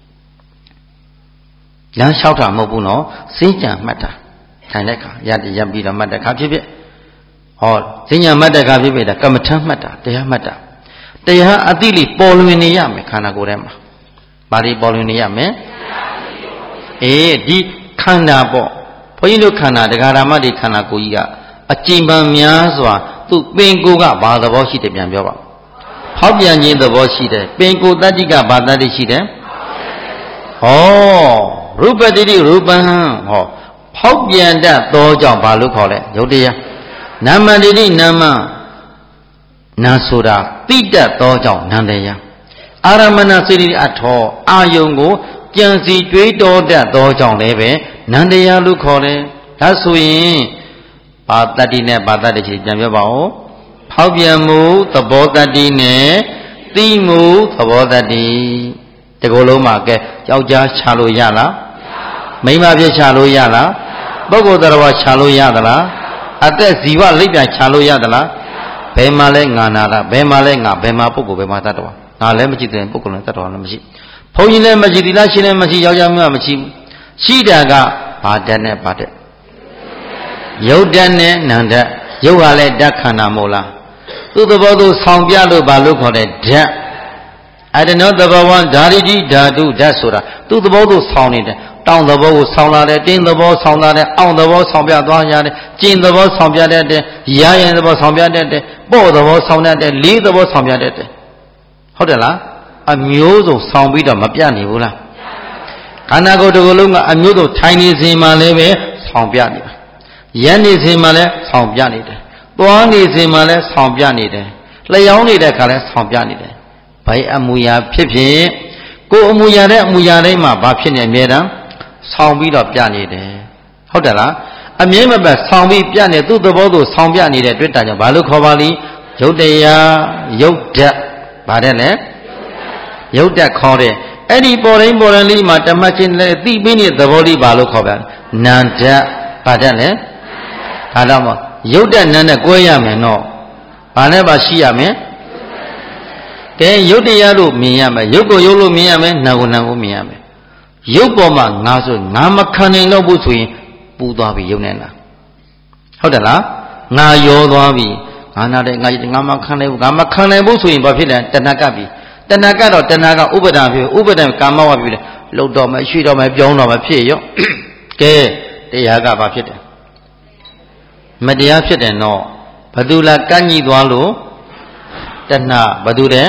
လမ်းလျှောက်တာမဟုတ်ဘူးနော်စိတ်ကြံမှတ်တာထိုင်တဲ့အခါရတရပ်ပြီးတော့မှတ်တဲ့အခါဖြစ်ဖြစ်ဟောစိတ်ညာမှတ်တဲ့အခါဖြစ်ဖြစ်ဒါကမ္မထမှတ်တာတရားမှတ်တာတရားအတိလေးပေါ်လွင်နေရမယ်ခန္ဓာကိုယ်ထဲမှာဘာလေးပေါ်လွင်နေရမယ်အေးဒီခန္ဓာပေါ့ဘုန်းကြီးတို့ခန္ဓာတရားဓမ္မတွေခန္ဓာကိုယ်ကြီးကအကျဉ်းပန်းများစွာသူ့ပင်ကိုယ်ကဘာသဘောရှိတယ်ပြန်ပြောပါဟောက်ပြန်ခြင်းသဘောရှိတယ်ပင်ကိုယ်တတ္တိကဘာတတ္တိရှိတယ်ဟောရူပတ္တိရူပံဟောဖောက်ပြန်တတ်သောကြောင့်ဘာလို့ခေါ်လဲယုတ်တရားနာမတ္တိနာမနာဆိုတာတိတတ်သောကြောင့်နန္တရားအာရမဏစေတိအထောအာယုံကိုကြံစီကြွေးတော်တတ်သောကြောင့်လည်းပဲနန္တရားလို့ခေါ်တယ်ဒါဆိုရင်ဘာတတ္တိနဲ့ဘာတတ္တိရှိပြန်ပြောပါဦးဖောက်ပြန်မှုသဘောတတ္တိနဲ့သိမှုသဘောတတ္တိဒီကိုယ်လုံးမှာကဲယောက်ျားခြာလို့ရလားမိန်းမဖြစ်ခြာလို့ရလားပုဂ္ဂိုလ်တော်ခြာလို့ရသလားအသက်ဇီဝလိပ်ပြန်ခြာလို့ရသလားဘယ်မှာလဲငါနာတာဘယ်မှာလဲငါဘယ်မှာပုဂ္ဂိုလ်ဘယ်မှာတ attva ငါလည်းမကြည့်တဲ့ပုဂ္ဂိုလ်လည်းတ attva လည်းမရှိဘုန်းကြီးလည်းမကြည့်သီလရှင်လည်းမရှိယောက်ျားမျိုးမရှိရှိတာကဘာတတ်နဲ့ဘာတတ်ယုတ်တတ်နဲ့နန္တယုတ်ကလည်းဓာတ်ခန္ဓာမို့လားသူ့သဘောသူဆောင်ပြလို့ဘာလို့ခေါ်တဲ့ဓာတ်အတနောသဘောဝံဓာရီတိဓာတုဓာတ်ဆိုတာသူ့သဘောသူဆောင်နေတယ်တောင်းသဘောကိုဆောင်လာတယ်တင်းသဘောဆောင်လာတယ်အောင့်သဘောဆောင်ပြသွားရတယ်ကျင်သဘောဆောင်ပြတတ်တယ်ရရင်သဘောဆောင်ပြတတ်တယ်ပေါ့သဘောဆောင်တတ်တယ်လေးသဘောဆောင်ပြတတ်တယ်ဟုတ်တယ်လားအမျိုးစုံဆောင်ပြီးတော့မပြနေဘူးလားခန္ဓာကိုယ်တစ်ခုလုံးကအမျိုးစုံထိုင်နေစဉ်မှာလည်းပဲဆောင်ပြနေတာရက်နေစဉ်မှာလည်းဆောင်ပြနေတယ်သွားနေစဉ်မှာလည်းဆောင်ပြနေတယ်လျှောင်းနေတဲ့အခါလည်းဆောင်ပြနေတယ်ဘယ်အမူအရာဖြစ်ဖြစ်ကိုယ်အမူအရာတဲ့အမူအရာတိုင်းမှာဘာဖြစ်နေအမြဲတမ်းဆောင်ပြီးတော့ပြနေတယ်ဟုတ်တယ်လားအမြဲမပြတ်ဆောင်ပြီးပြနေသူ့သဘောသူဆောင်ပြနေတဲ့တွေ့တာကြောင့်ဘာလို့ခေါ်ပါလိယုတ်တရားယုတ်ဓာတ်ဗါတဲ့လေယုတ်ဓာတ်ခေါ်တယ်အဲ့ဒီပေါ်တိုင်းပေါ်တိုင်းလေးမှာတမတ်ချင်းလည်းသိပြီးနေတဲ့သဘောလေးဘာလို့ခေါ်ပါလဲနန္ဒတ်ဗါတဲ့လေဒါတော့မယုတ်ဓာတ်နန္ဒတ်ကွဲရမယ်နော်ဘာနဲ့ပါရှိရမယ်ကဲယုတ်တရားလို့မြင်ရမယ်ယုတ်ကိုယုတ်လို့မြင်ရမယ်နာကိုနာကိုမြင်ရမယ်ရုပ်ပေါ်မှာငါဆိုငါမခံနိုင်တော့ဘူးဆိုရင်ပူသွားပြီရုပ်နဲ့လားဟုတ်တယ်လားငါရောသွားပြီငါနာတဲ့ငါငါမခံနိုင်ဘူးငါမခံနိုင်ဘူးဆိုရင်ဘာဖြစ်လဲတဏှာကပ်ပြီတဏှာကတော့တဏှာကဥပဒံဖြစ်ဥပဒံကာမဝဖြစ်တယ်လှုပ်တော့မှရွှေ့တော့မှပြောင်းတော့မှဖြစ်ရောကဲတရားကဘာဖြစ်တယ်မတရားဖြစ်တယ်နော်ဘသူလားကန့်ညိသွားလို့တဏှာဘသူတဲ့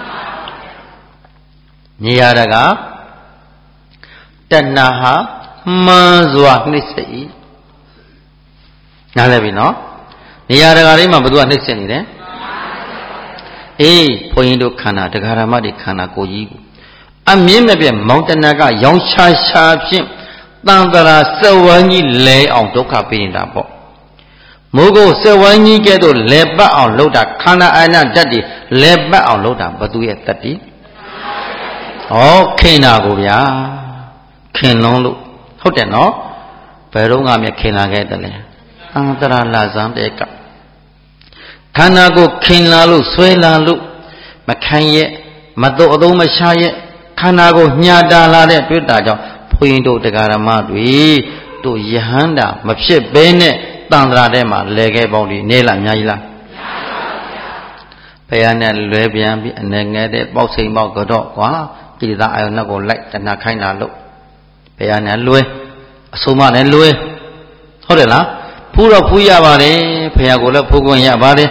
နေရတာကတဏှာဟာမှန်စွာနှိမ့်ဆက်၏နားလည်ပြီနော်နေရာတကာလေးမှာဘယ်သူကနှိမ့်ဆက်နေလဲအေးဘုန်းကြီးတို့ခန္ဓာတရားဓမ္မတွေခန္ဓာကိုယ်ကြီးကိုအမြင့်မပြတ်မောင်တဏှာကရောင်ချာချာဖြင့်တန်တရာစဝန်းကြီးလဲအောင်ဒုက္ခပေးနေတာပေါ့မိုးကိုစဝန်းကြီးကဲ့သို့လဲပတ်အောင်လုပ်တာခန္ဓာအာဏဓာတ်တွေလဲပတ်အောင်လုပ်တာဘသူရဲ့တတ္တိဟောခင်တာကိုဗျာခင်လုံးလို့ဟုတ်တယ်နော်ဘယ်တော့မှခင်လာခဲ့တယ်လဲအန္တရာလာဇန်တဲ့ကခန္ဓာကိုခင်လာလို့ဆွဲလာလို့မခံရဲ့မတော့အသုံးမရှာရဲ့ခန္ဓာကိုညှာတာလာတဲ့တွေ့တာကြောင့်ဘုရင်တို့တရားဓမ္မတွေတို့ယဟန္တာမဖြစ်ဘဲနဲ့တန်ត្រာထဲမှာလဲခဲ့ပေါင်းဒီနေလားအများကြီးလားဘယ်ဟာနဲ့လွဲပြန်ပြီးအနေငယ်တဲ့ပေါက်စိမ်ပေါက်ကတော့ကွာကိလေသာအာယုန်ကိုလိုက်တဏှာခိုင်းတာလို့ဘယ်ဟာနဲ့လွဲအဆုံးမနဲ့လွဲဟုတ်တယ်လားဖူးတော့ဖူးရပါတယ်ဖခင်ကိုလည်းဖူးခွင့်ရပါတယ်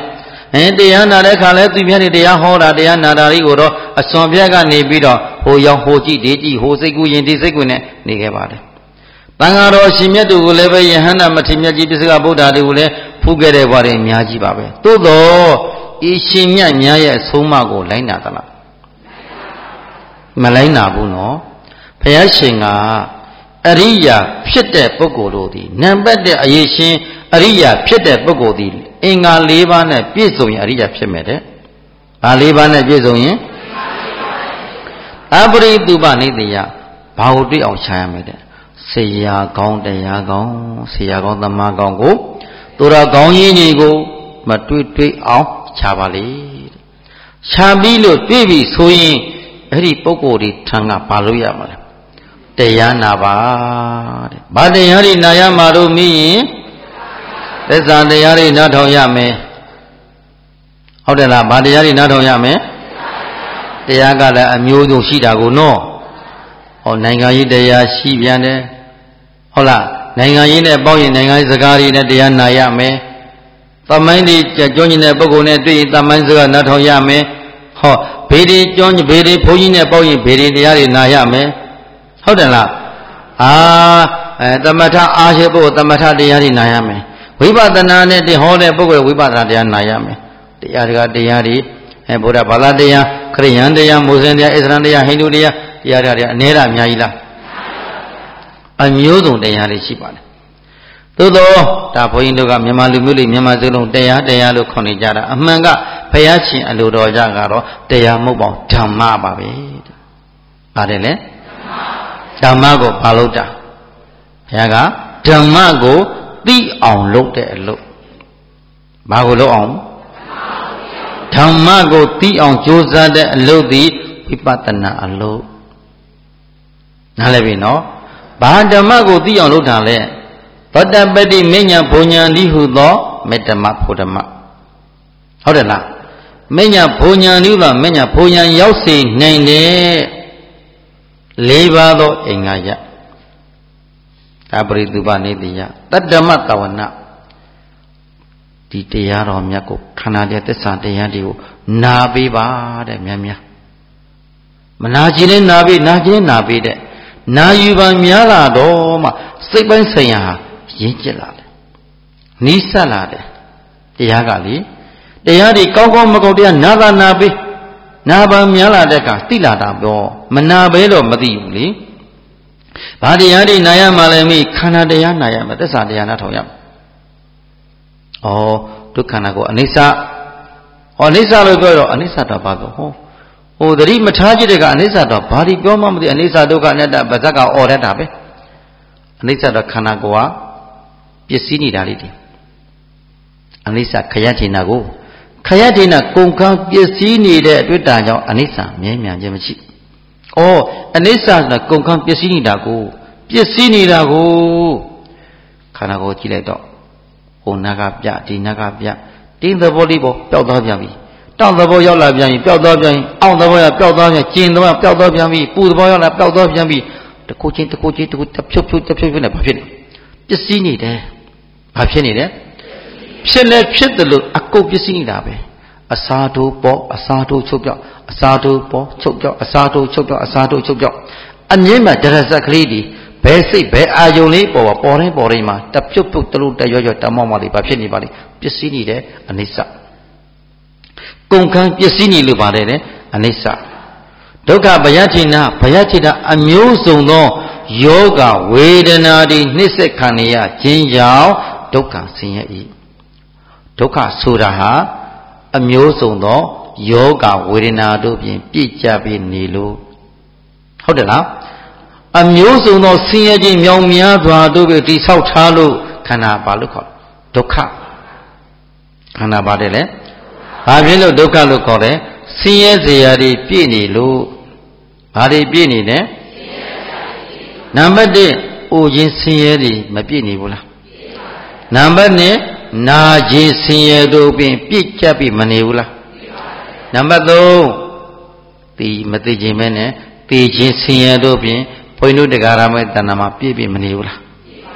အဲတရားနာတဲ့ခါလဲသူများတွေတရားဟောတာတရားနာတာလေးကိုတော့အစွန်ပြက်ကနေပြီးတော့ဟိုရောက်ဟိုကြည့်ဒီကြည့်ဟိုစိတ်ကူးရင်ဒီစိတ်ကူးနဲ့နေခဲ့ပါတယ်တန်ဃာတော်ရှင်မြတ်တို့ကိုလည်းပဲယဟန္တာမထေရမြတ်ကြီးပြစ္ဆကဗုဒ္ဓတွေကိုလည်းဖူးခဲ့တဲ့ဘဝတွေအများကြီးပါပဲသို့တော့ဤရှင်မြတ်များရဲ့အဆုံးအမကိုလိုက်နာသလားမလိုက်နာဘူးနော်ဘုရားရှင်ကအရိယာဖြစ်တဲ့ပုဂ္ဂိုလ်တို့သည်နံပါတ်တဲ့အရေးရှင်အရိယာဖြစ်တဲ့ပုဂ္ဂိုလ်သည်အင်္ဂါ၄ပါးနဲ့ပြည့်စုံရင်အရိယာဖြစ်မယ်တဲ့။ဘာ၄ပါးနဲ့ပြည့်စုံရင်အပရိတုပနိတယဘာကိုတွေ့အောင်ရှားရမယ်တဲ့။ဆရာကောင်းတရားကောင်းဆရာကောင်းသမားကောင်းကိုသူတော်ကောင်းကြီးတွေကိုမတွေ့တွေ့အောင်ရှားပါလေတဲ့။ရှားပြီးလို့တွေ့ပြီဆိုရင်အဲ့ဒီပုဂ္ဂိုလ်ဒီထံကဘာလို့ရမှာလဲ။တရားနာပါတဲ့။ဘာတရားတွေနာရမှာတော့မင်းရင်သစ္စာတရားတွေနားထောင်ရမယ်ဟုတ်တယ်လားဗာတရားတွေနားထောင်ရမယ်တရားကလည်းအမျိုးစုံရှိတာကိုနော်ဟောနိုင်ငံရေးတရားရှိပြန်တယ်ဟုတ်လားနိုင်ငံရေးနဲ့ပေါင်းရင်နိုင်ငံရေးစကားတွေနဲ့တရားနာရမယ်သမိုင်းတွေကြောင်းကျင်တဲ့ပုဂ္ဂိုလ်နဲ့တွေ့ရင်သမိုင်းစကားနားထောင်ရမယ်ဟောဘေဒီကြောင်းဘေဒီဘုန်းကြီးနဲ့ပေါင်းရင်ဘေဒီတရားတွေနာရမယ်ဟုတ်တယ်လားအာအဲသမထအားရှိဖို့သမထတရားတွေနာရမယ်ဝိပဿနာနဲ့တဟောတဲ့ပုဂ္ဂိုလ်ဝိပဿနာတရားနာရမယ်တရားတကားတရားတွေအဲဗုဒ္ဓဘာသာတရားခရစ်ယာန်တရားမွတ်စလင်တရားအစ္စလာမ်တရားဟိန္ဒူတရားတရားတွေအနည်းတာအများကြီးလားအမျိုးစုံတရားတွေရှိပါတယ်သို့သောဒါဘုန်းကြီးတို့ကမြန်မာလူမျိုးတွေမြန်မာစလုံးတရားတရားလို့ခေါ်နေကြတာအမှန်ကဘုရားရှင်အလိုတော်ကြကတော့တရားမဟုတ်ပါဘူးဓမ္မပါပဲပါတယ်လေဓမ္မကိုဘာလို့တာဘုရားကဓမ္မကိုသိအောင်လုပ်တဲ့အလုပ်ဘာကိုလုပ်အောင်ဓမ္မကိုသိအောင်ကြိုးစားတဲ့အလုပ်သည်ဝိပဿနာအလုပ်နားလည်ပြီနော်ဘာဓမ္မကိုသိအောင်လုပ်တာလဲသောတပတ္တိမညာဘုံညာတိဟုသောမေတ္တမဖို့ဓမ္မဟုတ်တယ်လားမညာဘုံညာတိဟုသောမညာဘုံညာရောက်စေနိုင်တဲ့လေးပါးသောအင်္ဂါရအပရိတုပနိတိယတတ္တမတဝနာဒီတရားတော်မြတ်ကိုခန္ဓာတရားသစ္စာတရားတွေကိုနာပေးပါတဲ့များများမနာကြည့်နဲ့နာပေးနာကြည့်နာပေးတဲ့နာယူပါများလာတော့မှစိတ်ပိုင်းဆိုင်ရာရင်းကျက်လာတယ်နီးစပ်လာတယ်တရားကလေတရားတွေကောင်းကောင်းမကောင်းတရားနာသာနာပေးနာပါများလာတဲ့ကသိလာတာပြောမနာပဲတော့မသိဘူးလေဘာတရားတွေနာရမှလည်းမိခန္ဓာတရားနာရမယ်သစ္စာတရားနာထောင်ရမယ်။ဩဒုက္ခနာကိုအနိစ္စဟောအနိစ္စလို့ပြောတော့အနိစ္စတော့ဘာပြောဟောဟိုသတိမထားကြည့်တဲ့ကအနိစ္စတော့ဘာဒီပြောမှမသိအနိစ္စဒုက္ခအနတ္တပါဇက်ကအော်တတ်တာပဲအနိစ္စတော့ခန္ဓာကိုယ်ကပစ္စည်းနေတာလေးတွေအနိစ္စခယထေနာကိုခယထေနာကုန်ခန်းပစ္စည်းနေတဲ့အတွေ့အကြုံကြောင့်အနိစ္စမြဲမြံခြင်းမရှိဩအနိစ္စဆိုတာကုန်ခန်းပစ္စည်းနေတာကိုပစ္စည်းနေတာကိုခန္ဓာကိုယ်ကြည့်လိုက်တော့ဟိုနာကပြဒီနာကပြတင်းသဘောလေးပေါ်ပျောက်သွားပြန်ပြီတောင့်သဘောရောက်လာပြန်ပြီပျောက်သွားပြန်ပြီအောင့်သဘောရောက်ပျောက်သွားပြန်ကျင်သဘောပျောက်သွားပြန်ပြီပူသဘောရောက်လာပျောက်သွားပြန်ပြီတကူချင်းတကူချင်းတကူတဖြုတ်ဖြုတ်တဖြုတ်ဖြုတ်နဲ့ဘာဖြစ်လဲပစ္စည်းနေတယ်ဘာဖြစ်နေလဲဖြစ်လဲဖြစ်တယ်လို့အကုတ်ပစ္စည်းနေတာပဲအစာတို့ပေါ်အစာတို့ချုပ်ပြောက်အစာတို့ပေါ်ချုပ်ပြောက်အစာတို့ချုပ်ပြောက်အစာတို့ချုပ်ပြောက်အမြင့်မှာဒရဇက်ကလေးဒီဘယ်စိတ်ဘယ်အာယုံလေးပေါ်ပေါ်ပေါ်တိုင်းပေါ်တိုင်းမှာတပြုတ်ပြုတ်တလို့တရွရွတမောက်မောက်လေးဘာဖြစ်နေပါလိမ့်ပစ္စည်းနေတယ်အနိစ္စကုန်ခန်းပစ္စည်းနေလို့ပါတယ်လေအနိစ္စဒုက္ခဘယတိနာဘယတိတာအမျိုးစုံသောယောဂဝေဒနာတွေနှိစ္စခံရခြင်းကြောင့်ဒုက္ခဆင်းရဲ၏ဒုက္ခဆိုတာဟာအမျိုးစုံသောယောဂဝေဒနာတို့ဖြင့်ပြည့်ကြပြီးနေလို့ဟုတ်တယ်လားအမျိုးစုံသောဆင်းရဲခြင်းမြောင်များစွာတို့ကိုတိဆောက်ထားလို့ခန္ဓာဘာလို့ခေါ်ဒုက္ခခန္ဓာပါတယ်လေဘာဖြစ်လို့ဒုက္ခလို့ခေါ်လဲဆင်းရဲစရာတွေပြည့်နေလို့ဘာတွေပြည့်နေလဲနံပါတ်တစ်အိုခြင်းဆင်းရဲတွေမပြည့်နေဘူးလားနံပါတ်နှစ်နာခြင်းဆင်းရဲတို့ဖြင့်ပြည့်ကျပ်ပြီးမနေဘူးလားနံပါတ်သုံးဒီမသိခြင်းပဲနဲ့သိခြင်းဆင်းရဲတို့ဖြင့်ဘုန်းကြီးတို့တရားရမယ်တဏ္ဍာမှာပြည့်ပြည့်မနေဘူးလား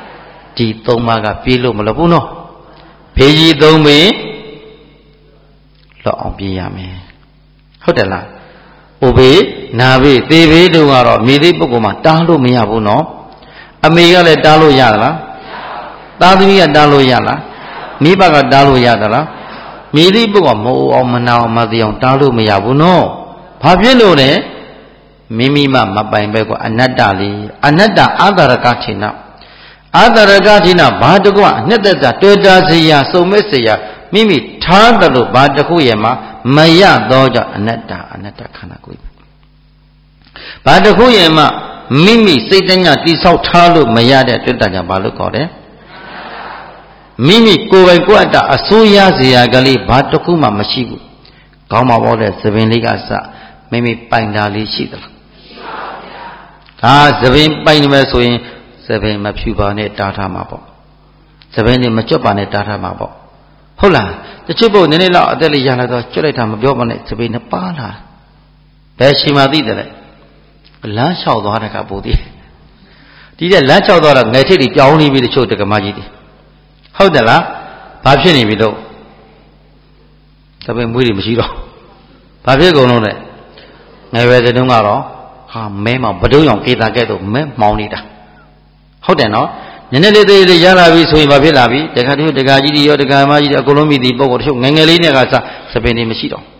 ဒီသုံးပါးကပြည့်လို့မလို့ဘူးနော်ဖေးကြီးသုံးပင်လော့အောင်ပြေးရမယ်ဟုတ်တယ်လားဥပေနာဘေးသေဘေးတို့ကတော့မိသေးပုဂ္ဂိုလ်မှာတားလို့မရဘူးနော်အမေကလည်းတားလို့ရသလားသားသမီးကတားလို့ရလားမိဘကတားလို့ရသလားမိသေးပုဂ္ဂိုလ်မဟုတ်အောင်မနာအောင်မသိအောင်တားလို့မရဘူးနော်ဘာဖြစ်လို့လဲမိမိမှမပိုင်ပဲကွာအနတ္တလေးအနတ္တအာသရကထိနာအာသရကထိနာဘာတကွအနှစ်သက်သာတွေ့တာစီရာစုံမဲ့စီရာမိမိထားတယ်လို့ဘာတခုရဲ့မှာမရတော့ကြောင့်အနတ္တအနတ္တခန္ဓာကိုယ်ဘာတခုရဲ့မှာမိမိစိတ်တညတိဆောက်ထားလို့မရတဲ့တွေ့တာကြောင့်ဘာလို့ခေါ်တယ်မိမိကိုယ်ပိုင်ကိုယ်အတ္တအစိုးရစီရာကလေးဘာတခုမှမရှိဘူးကောင်းပါဘောတဲ့သပင်လေးကစမိမိပိုင်တာလေးရှိသလားမရှိပါဘူးဗျာဒါသပင်ပိုင်နေမယ်ဆိုရင်သပင်မဖြူပါနဲ့တားထားမှာပေါ့သပင်နဲ့မကြွပါနဲ့တားထားမှာပေါ့ဟုတ်လားတချို့ဘုံနည်းနည်းတော့အသက်လေးရလာတော့ကြွလိုက်တာမပြောပါနဲ့သပင်နဲ့ပါလာဘယ်ရှိမှသိတယ်လဲလမ်းလျှောက်သွားတဲ့ကပို့သေးဒီတဲ့လမ်းလျှောက်သွားတော့ငယ်ထိပ်တွေပြောင်းနေပြီတချို့တက္ကမကြီးတွေဟုတ်တယ်လားဘာဖြစ်နေပြီတော့သပင်မွေးတွေမရှိတော့ဘာဖြစ်ကုန်လို့လဲငယ်ပဲတဲ့တုန်းကတော့ဟာမဲမောင်ဘဒုံရောင်ကေတာကဲ့သို့မဲမောင်နေတာဟုတ်တယ်နော်နည်းနည်းလေးသေးလေးရလာပြီဆိုရင်ဘာဖြစ်လာပြီတခါတည်းတခါကြီးတွေရောတခါမကြီးတွေအကုန်လုံးမိသည်ပုံကိုတချို့ငယ်ငယ်လေးနဲ့ကစသပင်တွေမရှိတော့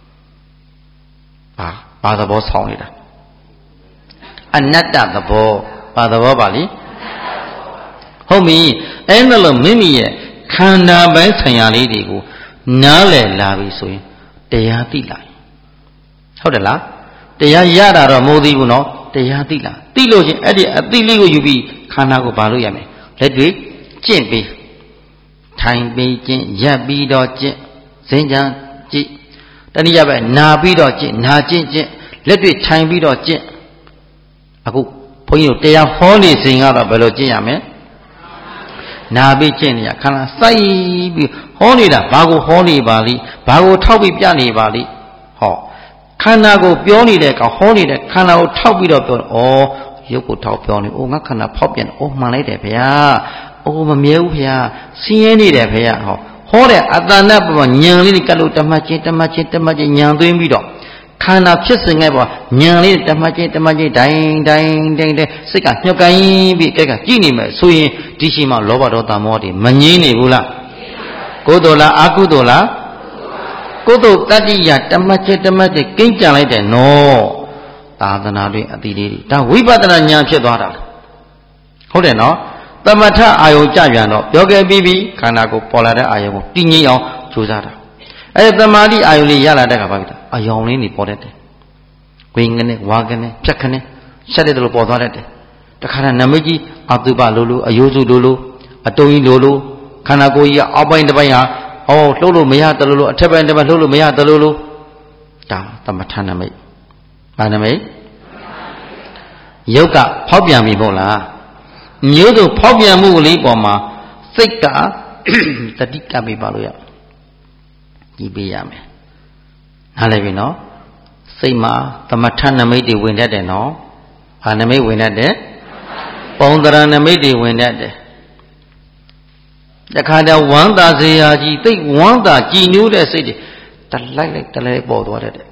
ဟာဘာသဘောဆောင်းနေတာအနတ္တသဘောဘာသဘောပါလိဟုတ်ပြီအဲ့ဒါလို့မိမိရဲ့ခန္ဓာပိုင်းဆိုင်ရာလေးတွေကိုနားလည်လာပြီဆိုရင်တရားသိလာဟုတ်တယ်လားတရားရတာတော့မဟုတ်သေးဘူးနော်တရားသိလာသိလို့ချင်းအဲ့ဒီအသိလေးကိုယူပြီးခန္ဓာကိုဘာလို့ရမယ်လက်တွေကျင့်ပြီးထိုင်ပြီးကျင့်ရပ်ပြီးတော့ကျင့်စင်ကြံကြည့်တနည်းအားဖြင့်နာပြီးတော့ကျင့်နာကျင့်ကျင့်လက်တွေထိုင်ပြီးတော့ကျင့်အခုဘုန်းကြီးတို့တရားဟောနေစဉ်ကတော့ဘယ်လိုကျင့်ရမလဲနာပြီးကျင့်နေရခန္ဓာစိုက်ပြီးဟောနေတာဘာကိုဟောနေပါလိဘာကိုထောက်ပြီးပြနေပါလိဟောခန္ဓာကိုပြောနေတဲ့ကောင်ဟောနေတဲ့ခန္ဓာကိုထောက်ပြီးတော့ပြောဩရုပ်ကိုထောက်ပြောနေအိုငါခန္ဓာဖောက်ပြန်အိုမှန်လိုက်တယ်ဗျာအိုမမြဲဘူးဗျာဆင်းရဲနေတယ်ဗျာဟောဟောတဲ့အတ္တနဲ့ပေါ်ညံလေးကတ်လို့တမတ်ချင်းတမတ်ချင်းတမတ်ချင်းညံသွင်းပြီးတော့ခန္ဓာဖြစ်စဉ်ခဲ့ပေါ်ညံလေးတမတ်ချင်းတမတ်ချင်းဒိုင်းဒိုင်းဒိုင်းတဲ့စိတ်ကညှော့ကိုင်းပြီးကဲကကြည့်နေမယ်ဆိုရင်ဒီရှိမှလောဘဒေါသမောဟတွေမငြင်းနေဘူးလားကုသိုလ်လားအကုသိုလ်လားကုသိုလ်တတ္တိယတမတ်ချင်းတမတ်ချင်းကိန်းကြံလိုက်တယ်နော်သာသနာတွင်အတိလေးတွေဒါဝိပဿနာဉာဏ်ဖြစ်သွားတာဟုတ်တယ်နော်သမထအာယုံကြပြန်တော့ပြောခဲ့ပြီးပြီခန္ဓာကိုပေါ်လာတဲ့အာယုံကိုတည်ငြိမ်အောင်ကြိုးစားတာအဲသမာဓိအာယုံလေးရလာတဲ့ကဘာဖြစ်လဲအာယုံလေးနေပေါ်တတ်တယ်ဝိင္ကနေဝါကနေဖြတ်ခနဲ့ဆက်တဲ့လိုပေါ်သွားတတ်တယ်တခါတည်းနမိတ်ကြီးအတုပလိုလိုအယိုးစုလိုလိုအတုံးကြီးလိုလိုခန္ဓာကိုယ်ကြီးအောက်ပိုင်းတစ်ပိုင်းဟာအော်လှုပ်လို့မရတလို့လို့အထက်ပိုင်းတစ်ပိုင်းလှုပ်လို့မရတလို့လို့ဒါသမထနမိတ်ဘာနမိတ်ယုတ်ကဖောက်ပြန်ပြီမဟုတ်လားမျိုးစုဖောက်ပြန်မှုကလေးပေါ်မှာစိတ်ကတတိကပ်ပြီးပါလို့ရကြည့်ပေးရမယ်နားလည်ပြီနော်စိတ်မှာသမထနမိတ်တွေဝင်တတ်တယ်နော်ဘာနမိတ်ဝင်တတ်တယ်ပုံသဏ္ဍာန်နမိတ်တွေဝင်တတ်တယ်တခါတည်းဝမ်းသာစေရာကြီးသိဝမ်းသာကြည်ညိုတဲ့စိတ်တွေတလိုက်လိုက်တလိုက်ပေါ်သွားတတ်တယ်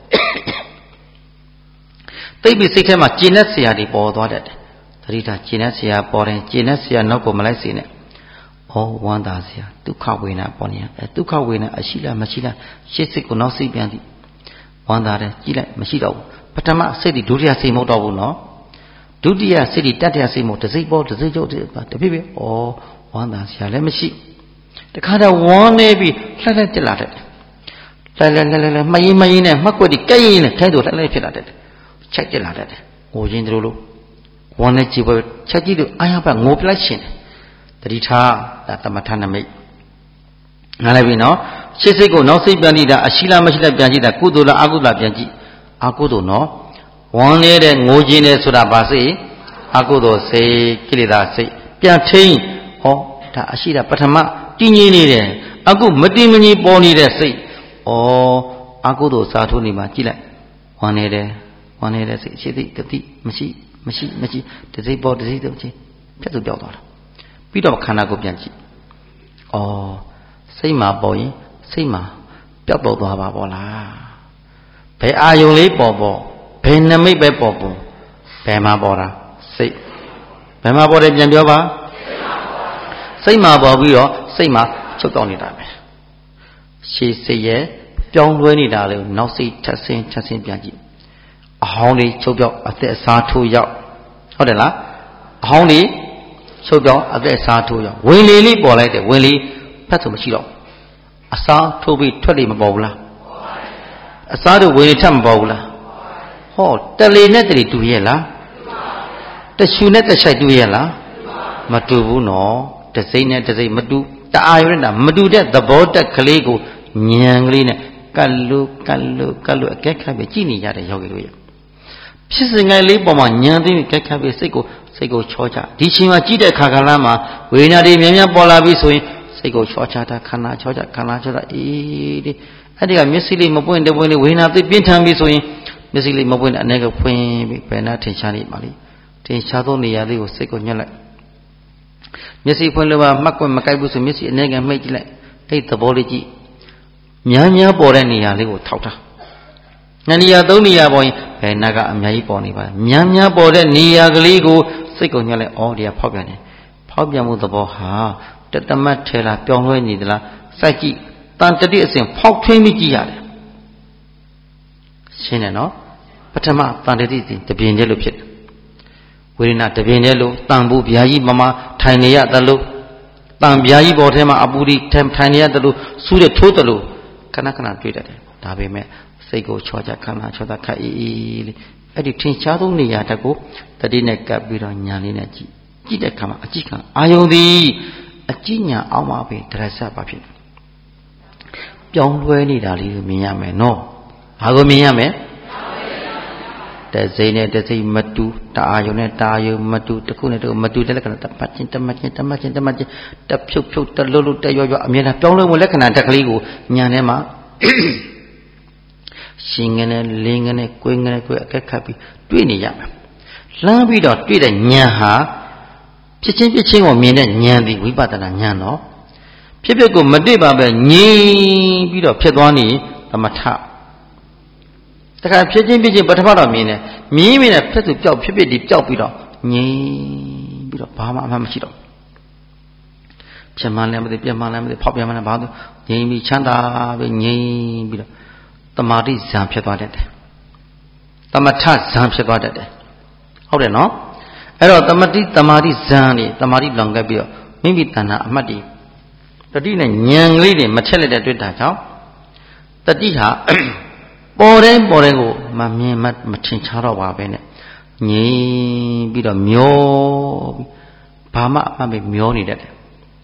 သိပြီးစိတ်ထဲမှာကျဉ်တဲ့ဆရာတွေပေါ်သွားတတ်တယ်သတိထားကျဉ်တဲ့ဆရာပေါ်တယ်ကျဉ်တဲ့ဆရာနောက်ကိုမလိုက်စေနဲ့ဩဝမ်းသာဆရာဒုက္ခဝေဒနာပေါ်နေအဲဒုက္ခဝေဒနာအရှိလားမရှိလားရှေ့စိတ်ကိုနောက်စိတ်ပြန်ကြည့်ဝမ်းသာတယ်ကြည့်လိုက်မရှိတော့ဘူးပထမစိတ်ဒီဒုတိယစိတ်မဟုတ်တော့ဘူးနော်ဒုတိယစိတ်ဒီတတိယစိတ်မဟုတ်တစ်စိတ်ပေါ်တစ်စိတ်ကျုပ်တဖြည်းဖြည်းဩဝမ်းသာဆရာလည်းမရှိတခါတော့ဝမ်းနေပြီးလှက်လှက်တက်လာတယ်လှက်လှက်လှက်လှက်မယင်းမယင်းနဲ့မှတ်ွက်ဒီကြိုက်ရင်နဲ့ထဲသို့လှက်လှက်ဖြစ်လာတယ်ချက်တက်လာတယ်ငိုချင်းတို့လိုဝမ်းနဲ့ကြည့်ပဲချက်ကြည့်လို့အာရပတ်ငိုပလိုက်ရှင်တယ်တတိထားဒါသမထနမိတ်နားလည်ပြီနော်ရှေ့စိတ်ကိုနောက်စိတ်ပြန်ကြည့်တာအရှိလားမရှိလားပြန်ကြည့်တာကုသိုလ်လားအကုသိုလ်လားပြန်ကြည့်အကုသိုလ်နော်ဝမ်းနေတဲ့ငိုချင်းနဲ့ဆိုတာဘာစိတ်အကုသိုလ်စိတ်ကိလေသာစိတ်ပြန်ထိန်ဟောဒါအရှိတာပထမတည်ငြိမ်နေတယ်အခုမတည်မငြိမ်ပေါ်နေတဲ့စိတ်ဩအကုသိုလ်စာထုနေမှာကြည့်လိုက်ဝမ်းနေတယ်ဝမ်းနေတဲ့စိတ်ရှိသိတတိမရှိမရှိမရှိတစိပေါ်တစိတော့ချင်းဖြတ်သူပြောက်သွားတာပြီးတော့ခန္ဓာကိုပြန်ကြည့်ဩစိတ်မှာပေါ်ရင်စိတ်မှာဘပြောက်တော့သွားပါပေါ့လားဘယ်အာယုံလေးပေါ်ပေါ်ဘယ်နမိတ်ပဲပေါ်ပေါ်ဘယ်မှာပေါ်တာစိတ်ဘယ်မှာပေါ်တယ်ပြန်ပြောပါစိတ်မှာပေါ်ပြီးတော့စိတ်မှာချုပ်တောင်းနေတာပဲရှေ့စိတ်ရဲ့ပြောင်းလဲနေတာလေနောက်စိတ်ထပ်ဆင်းထပ်ဆင်းပြန်ကြည့်အဟောင်းလေးချုပ်ပြောက်အသက်အစားထိုးရောက်ဟုတ်တယ်လားအဟောင်းလေးချုပ်ပြောက်အသက်အစားထိုးရောက်ဝင်လေလေးပေါ်လိုက်တယ်ဝင်လေဖတ်ဆိုမရှိတော့အစားထိုးပြီးထွက်လေမပေါ်ဘူးလားအစားတို့ဝင်လေထပ်မပေါ်ဘူးလားဟောတလေနဲ့တလေတူရဲ့လားတရှူနဲ့တချိုက်တူရဲ့လားမတူဘူးနော်တစိမ့်နဲ့တစိမ့်မတူတအာရုံနဲ့မတူတဲ့သဘောတက်ကလေးကိုဉာဏ်ကလေးနဲ့ကတ်လို့ကတ်လို့ကတ်လို့အကဲခတ်ပဲကြည့်နေရတဲ့ယောဂီတို့ရဲ့ဖြစ်စဉ်ငယ်လေးပေါ်မှာဉာဏ်သိပြီးကဲခတ်ပြီးစိတ်ကိုစိတ်ကိုချောချဒီချိန်မှာကြည့်တဲ့ခါကလာမှာဝေဒနာတွေများများပေါ်လာပြီဆိုရင်စိတ်ကိုချောချတာခန္ဓာချောချခန္ဓာချောတာအေးဒီအဲ့ဒီကမျက်စိလေးမပွင့်တပွင့်လေးဝေဒနာသိပြင်းထန်ပြီဆိုရင်မျက်စိလေးမပွင့်တဲ့အနည်းကဖွင့်ပြီးဘယ်နာထင်ရှားနေပါလိမ့်ထင်ရှားသောနေရာလေးကိုစိတ်ကိုညှက်လိုက်မျက်စိဖွင့်လို့မှမှတ်ကွက်မကိုက်ဘူးဆိုမျက်စိအနည်းကမှိတ်ကြည့်လိုက်အဲ့သဘောလေးကြည့်များများပေါ်တဲ့နေရာလေးကိုထောက်ထားနှစ်နေရာသုံးနေရာပေါ်ရင်ဘယ်နာကအများကြီးပေါ်နေပါလဲများများပေါ်တဲ့နေရာကလေးကိုစိတ်ကိုညှက်လိုက်အော်ဒီကဖောက်ပြန်တယ်ဖောက်ပြန်မှုသဘောဟာတတမတ်ထဲလားပြောင်းလဲနေသလားစိုက်ကြည့်တန်တတိအစဉ်ဖောက်ထွင်းပြီးကြည့်ရတယ်ရှင်းတယ်နော်ပထမတန်တတိစဉ်တပြင်းတည်းလို့ဖြစ်တယ်ဝေဒနာတပြင်းတည်းလို့တန်ဖို့ဗျာကြီးမမထိုင်နေရတယ်လို့တန်ဗျာကြီးပေါ်ထဲမှာအပူဒီထိုင်နေရတယ်လို့စူးတဲ့ထိုးတယ်လို့ခဏခဏတွေ့တတ်တယ်ဒါပေမဲ့စိတ်ကိုချောချခန္ဓာချောတာခက်အေးအေးလေးအဲ့ဒီထင်ရှားသောနေရာတက်ကိုတတိနဲ့ကပ်ပြီးတော့ညာလေးနဲ့ကြည့်ကြည့်တဲ့အခါမှာအကြည့်ခံအာယုံသည်အကြည့်ညာအောင်ပါပဲဒရဆက်ပါဖြစ်ပြောင်းလဲနေတာလေးကိုမြင်ရမယ်နော်ဘာကိုမြင်ရမလဲတစိမ့်နဲ့တစိမ့်မတူတအာယုံနဲ့တအာယုံမတူတစ်ခုနဲ့တစ်ခုမတူတဲ့လက္ခဏာတပတ်ချင်းတမတ်ချင်းတမတ်ချင်းတမတ်ချင်းတဖြုတ်ဖြုတ်တလွတ်လွတ်တရွရွအမြဲတမ်းပြောင်းလဲမှုလက္ခဏာတက်ကလေးကိုညာထဲမှာရှင်ငနဲ့လင်းငနဲ့ကိုယ်ငနဲ့ကိုယ်အကက်ခတ်ပြီးတွေ့နေရမယ်လမ်းပြီးတော့တွေ့တဲ့ဉာဏ်ဟာဖြစ်ချင်းဖြစ်ချင်းကိုမြင်တဲ့ဉာဏ်ဒီဝိပဿနာဉာဏ်တော့ဖြစ်ဖြစ်ကိုမတွေ့ပါပဲငြိမ်ပြီးတော့ဖြစ်သွားနေသမထတခါဖြစ်ချင်းဖြစ်ချင်းပထမတော့မြင်တယ်မြင်မြင်နဲ့ဖြစ်သူပျောက်ဖြစ်ဖြစ်ဒီပျောက်ပြီးတော့ငြိမ်ပြီးတော့ဘာမှအမှမရှိတော့ဖြစ်မှန်းလည်းမသိပြမှန်းလည်းမသိဖောက်ပြန်မှန်းလည်းဘာလို့ငြိမ်ပြီးချမ်းသာပြီးငြိမ်ပြီးတော့တမာတိဇံဖြစ်သွားတတ်တယ်သမထဇံဖြစ်သွားတတ်တယ်ဟုတ်တယ်နော်အဲ့တော့တမတိတမာတိဇံနေတမာတိလောင်ကပ်ပြီးတော့မိမိတဏ္ဍာအမှတ်တွေတတိနဲ့ဉာဏ်ကလေးတွေမထက်လက်တဲ့တွေ့တာကြောင့်တတိဟာပေါ်တိုင်းပေါ်တိုင်းကိုမမြင်မထင်ရှားတော့ပါပဲနဲ့ငြိမ်ပြီးတော့မျောပြီးဘာမှအမှတ်ပဲမျောနေတတ်တယ်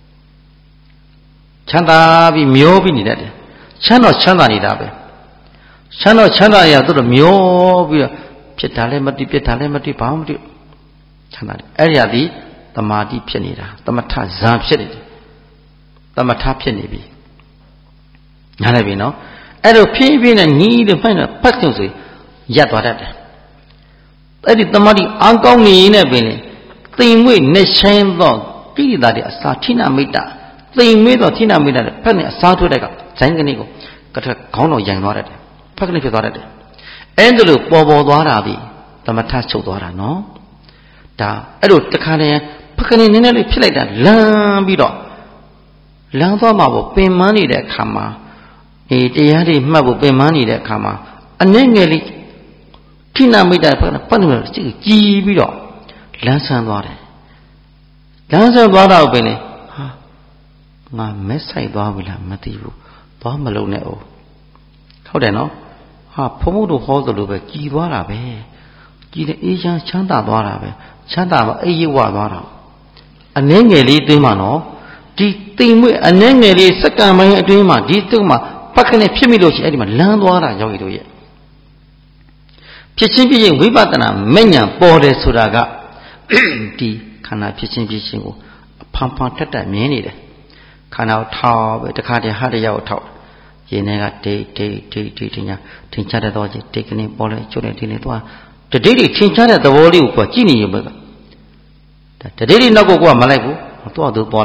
ချမ်းသာပြီးမျောပြီးနေတတ်တယ်ချမ်းတော့ချမ်းသာနေတာပဲချမ်းတော့ချမ်းသာရသူတို့မျောပြီးတော့ဖြစ်တာလည်းမသိပြစ်တာလည်းမသိဘာမှမသိချမ်းသာတယ်အဲ့ဒီအသည်တမာတိဖြစ်နေတာသမထဇံဖြစ်နေတယ်သမထဖြစ်နေပြီနားလည်ပြီနော်အဲ့တော့ဖြည်းဖြည်းနဲ့ညီးလို့ဖိုင်တော့ဖတ်ကြုံဆိုရပ်သွားတတ်တယ်အဲ့ဒီတမာတိအကောင်းနေရင်လည်းပင်သိမ်မွေ့နဲ့ဆိုင်သောကိရိတာတွေအစာထိနာမိတ်တာသိမ်မွေ့သောထိနာမိတ်တာဖက်နဲ့အစာထွက်တဲ့ကဇိုင်းကနေကိုကထခေါင်းတော်ရိုင်သွားတတ်တယ်ဖက်ကနေဖြစ်သွားတတ်တယ်အဲ့ဒါလို့ပေါ်ပေါ်သွားတာဒီသမထချုပ်သွားတာနော်ဒါအဲ့လိုတခါတည်းဖက်ကနေနည်းနည်းလေးဖြစ်လိုက်တာလမ်းပြီးတော့လမ်းသွားမှာပေါ့ပင်မနေတဲ့အခါမှာအေးတရားတွေမှတ်ဖို့ပင်မနေတဲ့အခါမှာအနည်းငယ်လေးခိနာမိတ်တာဖက်ကနေပတ်နေလို့ကြည်ပြီးတော့လမ်းဆန်းသွားတယ်လမ်းဆန်းသွားတော့ပင်လေဟာငါမက်ဆိုင်သွားပြီလားမသိဘူးသွားမလုံးနဲ့哦ဟုတ်တယ်နော်ဟာဖုံးဖို့တို့ဟောသလိုပဲကြည်သွားတာပဲကြည်တဲ့အေးချမ်းချမ်းသာသွားတာပဲချမ်းသာမှအေးရဝသွားတာအနည်းငယ်လေးအတွင်းမှာနော်ဒီတိမ်မွေ့အနည်းငယ်လေးစက္ကန့်ပိုင်းအတွင်းမှာဒီတုံးမှာပတ်ခနဲ့ဖြစ်မိလို့ရှိရင်အဲ့ဒီမှာလမ်းသွားတာယောဂီတို့ရဲ့ဖြစ်ချင်းဖြစ်ချင်းဝိပဿနာမဲ့ညာပေါ်တယ်ဆိုတာကဒီခန္ဓာဖြစ်ချင်းဖြစ်ချင်းကိုအဖန်ဖန်တက်တက်မြင်နေတယ်ခန္ဓာကိုထောက်ပဲတခါတည်းဟာတရားကိုထောက်ရင်ထဲကဒိတ်ဒိတ်ဒိတ်ဒိတ်ထင်ရှားထင်ရှားတဲ့တော့ချင်းဒိတ်ကနေပေါ်လဲကျွတ်နေဒီနေသွားတဒိတ်တွေထင်ရှားတဲ့သဘောလေးကိုကိုကြည့်နေရုံပဲဒါတဒိတ်တွေနောက်ကိုကိုကမလိုက်ဘူးတော့သူပေါ်လိုက်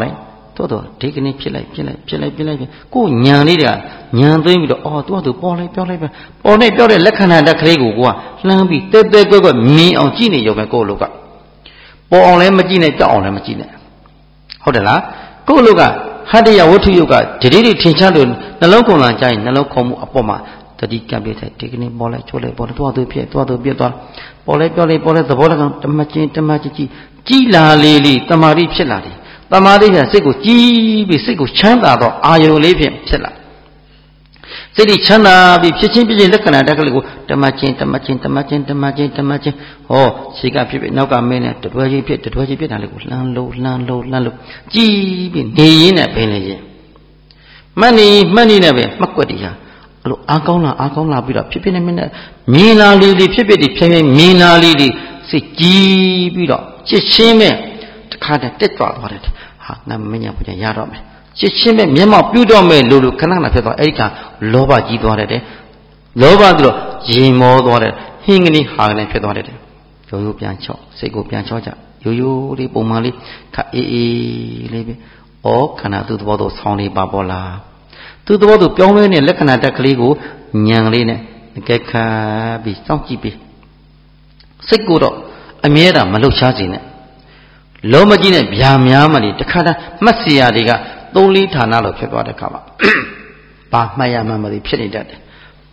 တော့တော့ဒီကနေ့ဖြစ်လိုက်ဖြစ်လိုက်ဖြစ်လိုက်ဖြစ်လိုက်ကိုညံလေးတွေကညံသွင်းပြီးတော့အော်သူကသူပေါ်လိုက်ပြောလိုက်ပဲပေါ်နေပြောတဲ့လက္ခဏာတက်ကလေးကိုကိုကလှမ်းပြီးတဲတဲကွဲကွဲမြင်အောင်ကြည့်နေရုံပဲကိုလူကပေါ်အောင်လည်းမကြည့်နဲ့ကြောက်အောင်လည်းမကြည့်နဲ့ဟုတ်တယ်လားကိုလူကဟတ္တယဝတ္ထုယုတ်ကဒီဒီတွေထင်ရှားလို့နှလုံးကုန်လာကြရင်နှလုံးခုံမှုအပေါ်မှာတတိကံပြည့်တဲ့ဒီကနေ့ပေါ်လိုက်ချိုးလိုက်ပေါ်တော့သူဖြစ်သွားသူပြတ်သွားပေါ်လိုက်ပြောလိုက်ပေါ်လိုက်သဘောလည်းတမချင်းတမချင်းကြည့်ကြည်လာလေလေတမာတိဖြစ်လာတယ်တမာတိကစိတ်ကိုကြည်ပြီးစိတ်ကိုချမ်းသာတော့အာယုံလေးဖြင့်ဖြစ်လာစိတ်ဒီချမ်းသာပြီးဖြစ်ချင်းဖြစ်ချင်းလက္ခဏာတက်ကလေးကိုတမချင်းတမချင်းတမချင်းတမချင်းတမချင်းဟောစိတ်ကဖြစ်ပြီးနောက်ကမင်းနဲ့တတွဲချင်းဖြစ်တတွဲချင်းဖြစ်တာလေးကိုလှမ်းလို့လှမ်းလို့လှမ်းလို့ကြည်ပြီးနေရင်းနဲ့ဘင်းနေရင်မှတ်နေမှတ်နေနဲ့ပဲမှတ်ွက်တရားအဲ့လိုအားကောင်းလာအားကောင်းလာပြီးတော့ဖြစ်ဖြစ်နေမင်းနဲ့မင်းလာလေးလေးဖြစ်ဖြစ်ဒီဖြည်းဖြည်းမင်းလာလေးလေးစိတ်ကြည်ပြီးတော့ချစ်ချင်းပဲတခါတည်းတက်ကြွသွားတယ်ဟာငါမင်းညာပူညာရတော့မယ်ချစ်ချင်းပဲမျက်မှောက်ပြုတော့မယ်လို့လို့ခဏခဏဖြစ်သွားအဲ့ဒီကလောဘကြီးသွားတယ်လောဘပြီးတော့ရင်မောသွားတယ်ဟင်းကလေးဟာကလေးဖြစ်သွားတယ်ရိုးရိုးပြန်ချော့စိတ်ကိုပြန်ချော့ကြရိုးရိုးလေးပုံမှန်လေးခအေးအေးလေးပဲဩခန္ဓာသူ့သဘောတော့ဆောင်းလေးပါပေါ်လာသူ့သဘောသူပြောင်းလဲနေတဲ့လက္ခဏာတက်ကလေးကိုညံလေးနဲ့ကြက်ခါပြီးစောင့်ကြည့်ပြီးစိတ်ကိုတော့အမြဲတမ်းမလှုပ်ရှားစေနဲ့လုံးမကြည့်နဲ့ဗျာများမှနေတခါတည်းမှတ်စီရာတွေကသုံးလေးဌာနလို့ဖြစ်သွားတဲ့ခါမှာဘာမှတ်ရမှမသိဖြစ်နေတတ်တယ်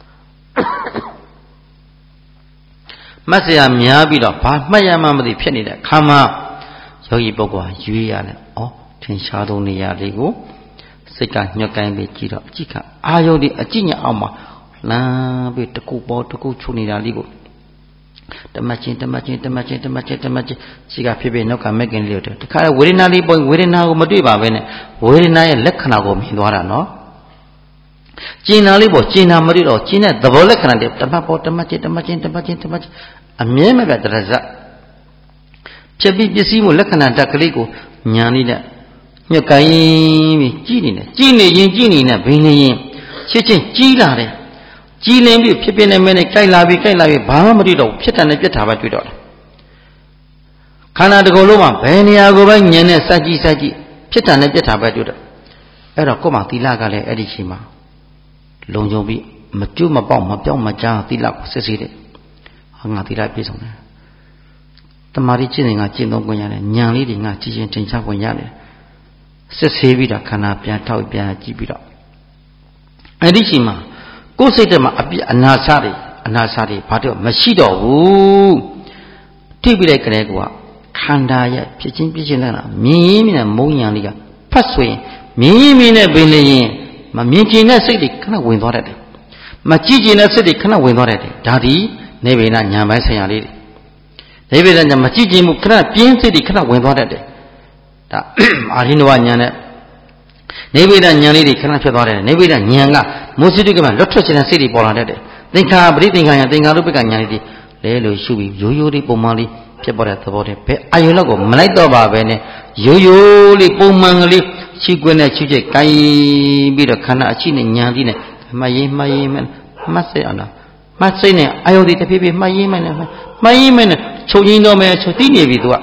မှတ်စီရာများပြီးတော့ဘာမှတ်ရမှမသိဖြစ်နေတဲ့ခါမှာယောဂီပုဂ္ဂိုလ်ဟာရွေးရတယ်ဩထင်ရှားသောနေရာလေးကိုစိတ်ကညှက်ကိုင်းပြီးကြည့်တော့အကြည့်ကအာယုန်ဒီအကြည့်ညအောက်မှာလမ်းပြီးတကူပေါ်တကူချုံနေတာလေးကိုတမချင်းတမချင်းတမချင်းတမချင်းတမချင်းရှိကဖြစ်ဖြစ်နောက်ကမက်ကင်လေးတို့တခါဝေဒနာလေးပေါ်ဝေဒနာကိုမတွေ့ပါဘဲနဲ့ဝေဒနာရဲ့လက္ခဏာကိုမြင်သွားတာနော်ကျင်နာလေးပေါ်ကျင်နာမတွေ့တော့ကျင်တဲ့သဘောလက္ခဏာတွေတမတ်ပေါ်တမချင်းတမချင်းတမချင်းတမချင်းအမြဲမပြတ်တရဇတ်ဖြစ်ပြီးပစ္စည်းမှုလက္ခဏာတက်ကလေးကိုညာလေးနဲ့ညှက်ကိုင်းပြီးကြည့်နေတယ်ကြည့်နေရင်ကြည့်နေနဲ့ဘင်းနေရင်ချစ်ချင်းကြီးလာတယ်ကြီးလင်းပြီးဖြစ်ဖြစ်နေမဲနဲ့ကြိုက်လာပြီးကြိုက်လာပြီးဘာမှမတွေ့တော့ဖြစ်တယ်နဲ့ပြတ်တာပဲတွေ့တော့တယ်ခန္ဓာတစ်ခုလုံးမှာဘယ်နေရာကိုပဲညံနဲ့စัจကြီးစัจကြီးဖြစ်တယ်နဲ့ပြတ်တာပဲတွေ့တော့အဲ့တော့ကိုယ်မှာသီလကလည်းအဲ့ဒီချိန်မှာလုံခြုံပြီးမကျွတ်မပေါက်မပြောင်းမကြားသီလကိုစစ်စစ်တယ်ဟာငါသီလပြည့်စုံတယ်တမာတိကျင့်ရင်ငါကျင့်သုံးခွင့်ရတယ်ညံလေးတွေငါကြည်ချင်းတင်ချခွင့်ရတယ်စစ်ဆေးပြီးတော့ခန္ဓာပြန်ထောက်ပြန်ကြည့်ပြီးတော့အဲ့ဒီချိန်မှာကိုယ်စိတ်ထဲမှာအပြစ်အနာစတွေအနာစတွေဘာတော့မရှိတော့ဘူးထိပြီးတဲ့ကလေးကခန္ဓာရဲ့ဖြစ်ချင်းပြည့်ချင်းလာမြင်ရင်မြင်တဲ့မုံညာလေးကဖတ်ဆိုရင်မြင်ရင်မြင်တဲ့ပင်လျင်မမြင်ကျင်တဲ့စိတ်တွေခဏဝင်သွားတတ်တယ်မကြည့်ကျင်တဲ့စိတ်တွေခဏဝင်သွားတတ်တယ်ဒါဒီနေဗေဒညာပိုင်းဆရာလေးတွေနေဗေဒညာမကြည့်ကျင်မှုခဏပြင်းစိတ်တွေခဏဝင်သွားတတ်တယ်ဒါအာရိနဝညာနဲ့နေဗေဒညာလေးတွေခဏဖြစ်သွားတယ်နေဗေဒညာကမိုးစိတုကမှလွတ်ထွက်ခြင်းတဲ့စိတ်တွေပေါ်လာတတ်တယ်သင်္ခါပရိသင်္ခါညာသင်္ခါရုပ္ပကညာလေးတွေလဲလို့ရှုပြီးရိုးရိုးလေးပုံမှန်လေးဖြစ်ပေါ်တဲ့သဘောတည်းဘယ်အာယုလောက်ကိုမလိုက်တော့ပါပဲနဲ့ရိုးရိုးလေးပုံမှန်ကလေးရှိခွင့်နဲ့ရှိချက်ကိုင်းပြီးတော့ခန္ဓာအချိနဲ့ညာသီးနဲ့မှတ်ရင်မှတ်ရင်မှတ်စေအောင်လားမှတ်စိတ်နဲ့အာယုဒီတဖြည်းဖြည်းမှတ်ရင်မှတ်နေမှတ်ရင်မှတ်နေချုပ်ရင်းတော့မယ်ချုပ်သိနေပြီသူက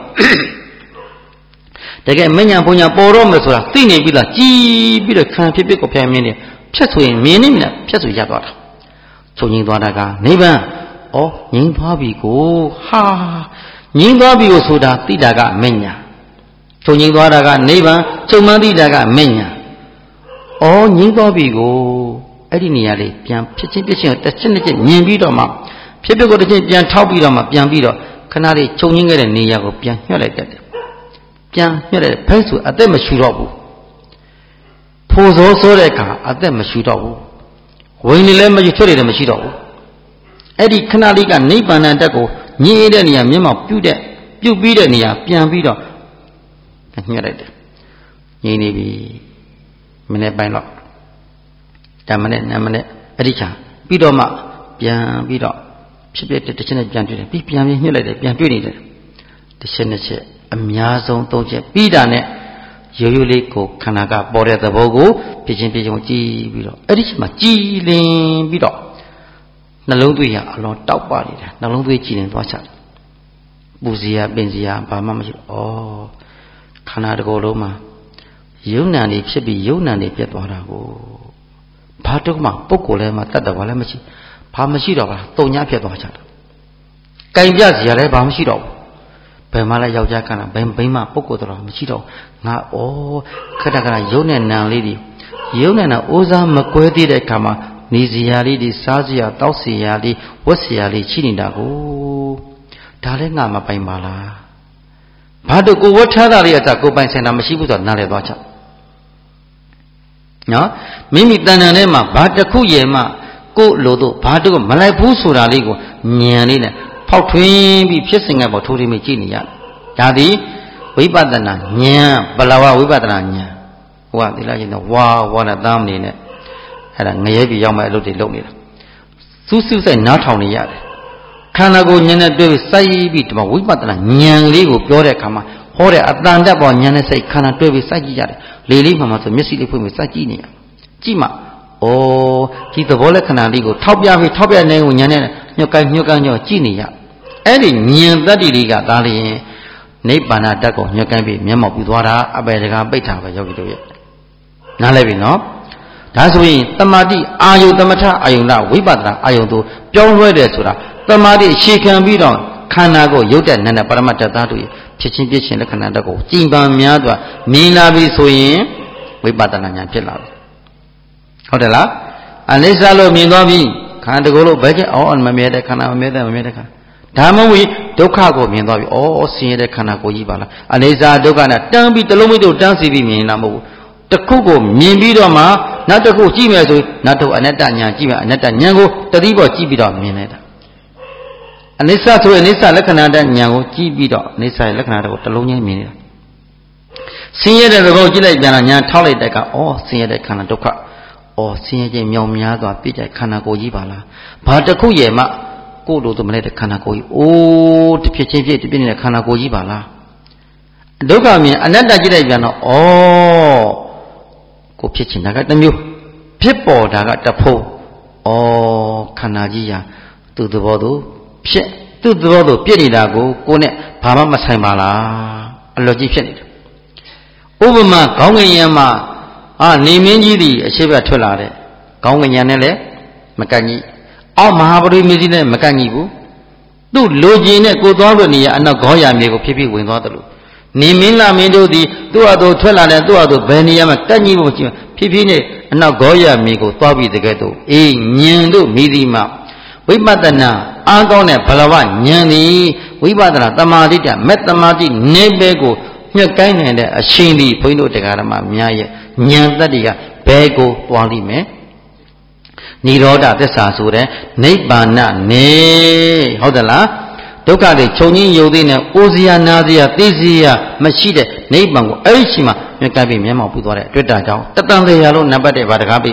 တကယ်မညာဘုံညာပေါ်တော့မယ်ဆိုတာသိနေပြီလားကြည်ပြီးတော့ခံဖြစ်ဖြစ်ကိုပြန်မြင်နေဖြတ်ဆိုရင်မြင်နေမြင်ဖြတ်ဆိုရသွားတာချုပ်ငိမ့်သွားတာကနိဗ္ဗာန်ဩငိမ့်သွားပြီကိုဟာငိမ့်သွားပြီကိုဆိုတာသိတာကမညာချုပ်ငိမ့်သွားတာကနိဗ္ဗာန်ချုပ်မှန်းသိတာကမညာဩငိမ့်သွားပြီကိုအဲ့ဒီနေရာလေးပြန်ဖြစ်ချင်းဖြစ်ချင်းတစ်ချက်တစ်ချက်မြင်ပြီးတော့မှဖြစ်ဖြစ်ကိုတစ်ချက်ပြန်ထောက်ပြီးတော့မှပြန်ပြီးတော့ခဏလေးချုပ်ငိမ့်ခဲ့တဲ့နေရာကိုပြန်ညှက်လိုက်တတ်တယ်ပြန်ညှက်တဲ့ဖဲဆိုအသက်မရှူတော့ဘူးဖိုးစောစောတဲ့အခါအသက်မရှူတော့ဘူးဝိညာဉ်လည်းမချွတ်တယ်မရှိတော့ဘူးအဲ့ဒီခဏလေးကနိဗ္ဗာန်တက်ကိုညင်တဲ့နေရာမျက်မှောက်ပြုတ်တဲ့ပြုတ်ပြီးတဲ့နေရာပြန်ပြီးတော့ညှက်လိုက်တယ်ညင်နေပြီမနေ့ပိုင်းတော့တမနဲ့နမနဲ့အဲ့ဒီချာပြီးတော့မှပြန်ပြီးတော့ဖြစ်ဖြစ်တစ်ချက်နဲ့ပြန်တွေ့တယ်ပြီးပြန်ပြီးညှက်လိုက်တယ်ပြန်တွေ့နေတယ်တစ်ချက်နှစ်ချက်အများဆုံးသုံးချက်ပြီးတာနဲ့ရိုးရိုးလေးကိုခန္ဓာကပေါ်တဲ့သဘောကိုဖြစ်ချင်းဖြစ်ချင်းကြည်ပြီးတော့အဲ့ဒီချိန်မှာကြည်လင်ပြီးတော့နှလုံးသွေးရအလွန်တောက်ပနေတာနှလုံးသွေးကြည်လင်သွားချပူစီရပင်စီရဘာမှမရှိဘူးဩခန္ဓာတစ်ခုလုံးမှာယုံနာနေဖြစ်ပြီးယုံနာနေပြတ်သွားတာကိုဘာတော့မှပုဂ္ဂိုလ်လည်းမတတ်တော်လည်းမရှိဘာမရှိတော့ပါတုံညာဖြစ်သွားကြတာကင်ပြစရာလည်းဘာမရှိတော့ဘူးဘယ်မှလည်းယောက်ျားကန်းတာဘယ်ဘိမှပုဂ္ဂိုလ်တော်မရှိတော့ငါဩခက်တကယုံနဲ့နံလေးတွေယုံနဲ့နံအိုးစားမကွဲသေးတဲ့အခါမှာနေစရာလေးတွေစားစရာတောက်စရာလေးဝတ်စရာလေးရှိနေတာကိုဒါလည်းငါမပိုင်ပါလားဘာတို့ကိုဝတ်ထားတာလေးအတကိုပိုင်ဆိုင်တာမရှိဘူးဆိုတော့နားလည်သွားချက်နော်မိမိတဏ္ဍာထဲမှာဘာတစ်ခုရဲ့မှကိုလိုတော့ဘာတို့မလိုက်ဘူးဆိုတာလေးကိုညံလေးနဲ့ဖောက်ထွင်းပြီးဖြစ်စဉ်ကပေါ်ထိုးထိမိကြည့်နေရတယ်ဒါသည်ဝိပဿနာဉာဏ်ပလဝဝိပဿနာဉာဏ်ဟိုကဒီလားချင်းတော့ဝါဝါနဲ့တမ်းနေနဲ့အဲ့ဒါငရဲပြီးရောက်မဲ့အလုပ်တွေလုပ်နေတာစူးစူးဆိုင်နားထောင်နေရတယ်ခန္ဓာကိုယ်ဉာဏ်နဲ့တွေ့ပြီးစိုက်ပြီးဒီမှာဝိပဿနာဉာဏ်လေးကိုပြောတဲ့အခါမှာဟောတဲ့အတန်တက်ပေါ်ဉာဏ်နဲ့စိတ်ခန္ဓာတွေ့ပြီးစိုက်ကြည့်ရတယ်လေလေးမှမှဆိုမျက်စိလေးဖွင့်ပြီးစိုက်ကြည့်နေရကြည့်မှဩဒီသဘောလက္ခဏာလေးကိုထောက်ပြပြီးထောက်ပြနေကိုဉာဏ်နဲ့ညှို့ကိုင်းညှို့ကိုင်းညှို့ကြည့်နေရအဲ့ဒီဉာဏ်တတ္တိလေးကဒါလျင်နိဗ္ဗာန်ဓာတ်ကိုညှို့ကိုင်းပြီးမျက်မှောက်ပြီးသွားတာအပေတကာပိတ်တာပဲယောဂီတို့ရဲ့နားလည်ပြီနော်ဒါဆိုရင်တမာတိအာယုသမထအာယုဏဝိပဿနာအာယုတို့ပြောင်းလဲတယ်ဆိုတာတမာတိရှေခံပြီးတော့ခန္ဓာကိုရုပ်တဲ့နန္ဒပရမတ္တသတို့ဖြစ်ချင်းပြည့်ချင်းလက္ခဏာတကိုကြည်ပံများစွာမြင်လာပြီဆိုရင်ဝိပဿနာဉာဏ်ဖြစ်လာပြီဟုတ်တယ်လားအနိစ္စလို့မြင်သွားပြီခန္ဓာကိုယ်လို့ဘယ်ကျအော်မမြဲတဲ့ခန္ဓာမမြဲတဲ့မမြဲတဲ့ခန္ဓာဒါမှမဟုတ်ဒုက္ခကိုမြင်သွားပြီဩဆင်းရဲတဲ့ခန္ဓာကိုယ်ကြီးပါလားအနိစ္စဒုက္ခနဲ့တန်းပြီးတလုံးမိတို့တန်းစီပြီးမြင်လာမဟုတ်ဘူးတစ်ခုကိုမြင်ပြီးတော့မှနောက်တစ်ခုကြည့်မယ်ဆိုနောက်တစ်ခုအနတ္တဉာဏ်ကြည့်မယ်အနတ္တဉာဏ်ကိုတတိပေါ်ကြည့်ပြီးတော့မြင်လိုက်တာအနိစ္စဆိုရင်အနိစ္စလက္ခဏာတဉာဏ်ကိုကြည့်ပြီးတော့အနိစ္စရဲ့လက္ခဏာတွေကိုတလုံးချင်းမြင်နေတာဆင်းရဲတဲ့သဘောကြည့်လိုက်ပြန်တော့ဉာဏ်ထောက်လိုက်တဲ့အခါဩဆင်းရဲတဲ့ခန္ဓာဒုက္ခဩဆင်းရဲခြင်းမြောင်များစွာပြည့်ကြခန္ဓာကိုယ်ကြီးပါလားဘာတစ်ခုရဲ့မှကိုယ်လိုသမလဲတဲ့ခန္ဓာကိုယ်ကြီးအိုးတစ်ဖြစ်ချင်းဖြစ်တစ်ပြည့်နေတဲ့ခန္ဓာကိုယ်ကြီးပါလားဒုက္ခမြင်အနတ္တကြည့်လိုက်ပြန်တော့ဩကိုဖြစ်ချင်တာကတစ်မျိုးဖြစ်ပေါ်တာကတစ်ဖို့ဩခန္ဓာကြီးရာသူ့သဘောသူဖြစ်သူ့သဘောသူပြည့်နေတာကိုကိုယ်နဲ့ဘာမှမဆိုင်ပါလားအလွတ်ကြီးဖြစ်နေတယ်ဥပမာခေါင်းငင်ရံမှာအာနေမင်းကြီးသည်အရှိတ်ထွက်လာတဲ့ခေါင်းငင်ရံနဲ့လည်းမကန့်ကြီးအောက်မဟာပရိမေကြီးနဲ့မကန့်ကြီးဘူးသူ့လိုချင်တဲ့ကိုသွားလို့နေရအနောက်ခေါရမြေကိုဖြည်းဖြည်းဝင်သွားတယ်လို့နေမင်းလာမင်းတို့သည်သူ့အတူထွက်လာတဲ့သူ့အတူဘယ်နေရာမှာကန့်ကြီးဖို့ရှိဖြည်းဖြည်းနဲ့အနောက်ခေါရမြေကိုသွားပြီးတကယ်တော့အေးညင်တို့မိဒီမှာဝိပဿနာအားကောင်းတဲ့ဘလဝဉာဏ်သည်ဝိပဿနာတမာတိတမက်တမာတိနေပဲကိုညှက်ကိုင်းနိုင်တဲ့အရှင်သည်ဘုန်းကြီးတို့တရားဓမ္မများရဲ့ဉာဏ်တတ္တိကဘယ်ကိုတွားလိမ့်မယ်နိရောဓသစ္စာဆိုတဲ့နိဗ္ဗာန်နေဟုတ်တယ်လားဒုက္ခတွေခြုံငင်းယုံသေးနဲ့အိုစရာနာစရာသိစရာမရှိတဲ့နိဗ္ဗာန်ကိုအဲ့ဒီရှိမှမြတ်ကပ်ပြီးမျက်မှောက်ပြုသွားတဲ့တွေ့တာကြောင့်တတန်တရားလုံးနံပါတ်တဲ့ဘာတကားပြီ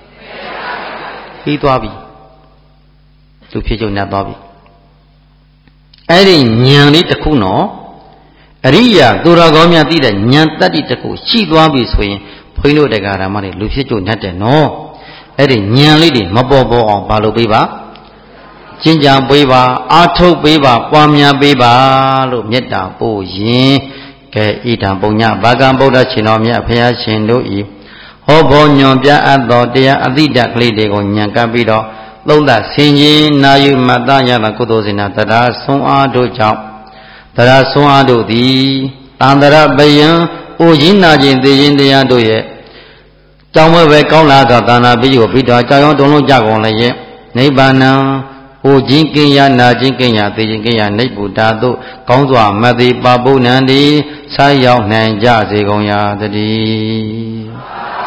ပြီးသွားပြီသူဖြစ်ချုပ်ညတ်သွားပြီအဲ့ဒီဉာဏ်လေးတစ်ခုနော်အရိယာသူတော်ကောင်းများသိတဲ့ဉာဏ်တတ္တိတစ်ခုရှိသွားပြီဆိုရင်ဘုန်းကြီးတို့တရားဓမ္မတွေလူဖြစ်ချုပ်ညတ်တယ်နော်အဲ့ဒီဉာဏ်လေးတွေမပေါ်ပေါ်အောင်ဘာလို့ပေးပါကျင့်ကြံပေးပါအာထုတ်ပေးပါပွားများပေးပါလို့မေတ္တာပို့ရင်ကဲဣဒံပုညဘာကံဗုဒ္ဓရှင်တော်မြတ်ဘုရားရှင်တို့ဤဟောဘောညွန်ပြအပ်သောတရားအတိတ်ကလေးတွေကိုဉာဏ်ကပ်ပြီးတော့သုံးသဆင်ခြင်နာယူမတ္တရသောကုသိုလ်စေနာတရားဆုံးအားတို့ကြောင့်တရားဆုံးအားတို့သည်တန္တရပယံအိုကြီးနာခြင်းသိခြင်းတရားတို့ရဲ့ကြောင်းဝဲပဲကောင်းလာသောသာနာပိကိုပြီးတော့ကြောင်းရောတုံးလုံးကြကုန်လည်းရဲ့နိဗ္ဗာန်ဟိုခြင်းကင်းရနာခြင်းကင်းရသိခြင်းကင်းရနိဗ္ဗုဒ္ဓတို့ကောင်းစွာမသိပါပုဏ္ဏံဒီဆိုက်ရောက်နိုင်ကြစေကုန်ရာတည်း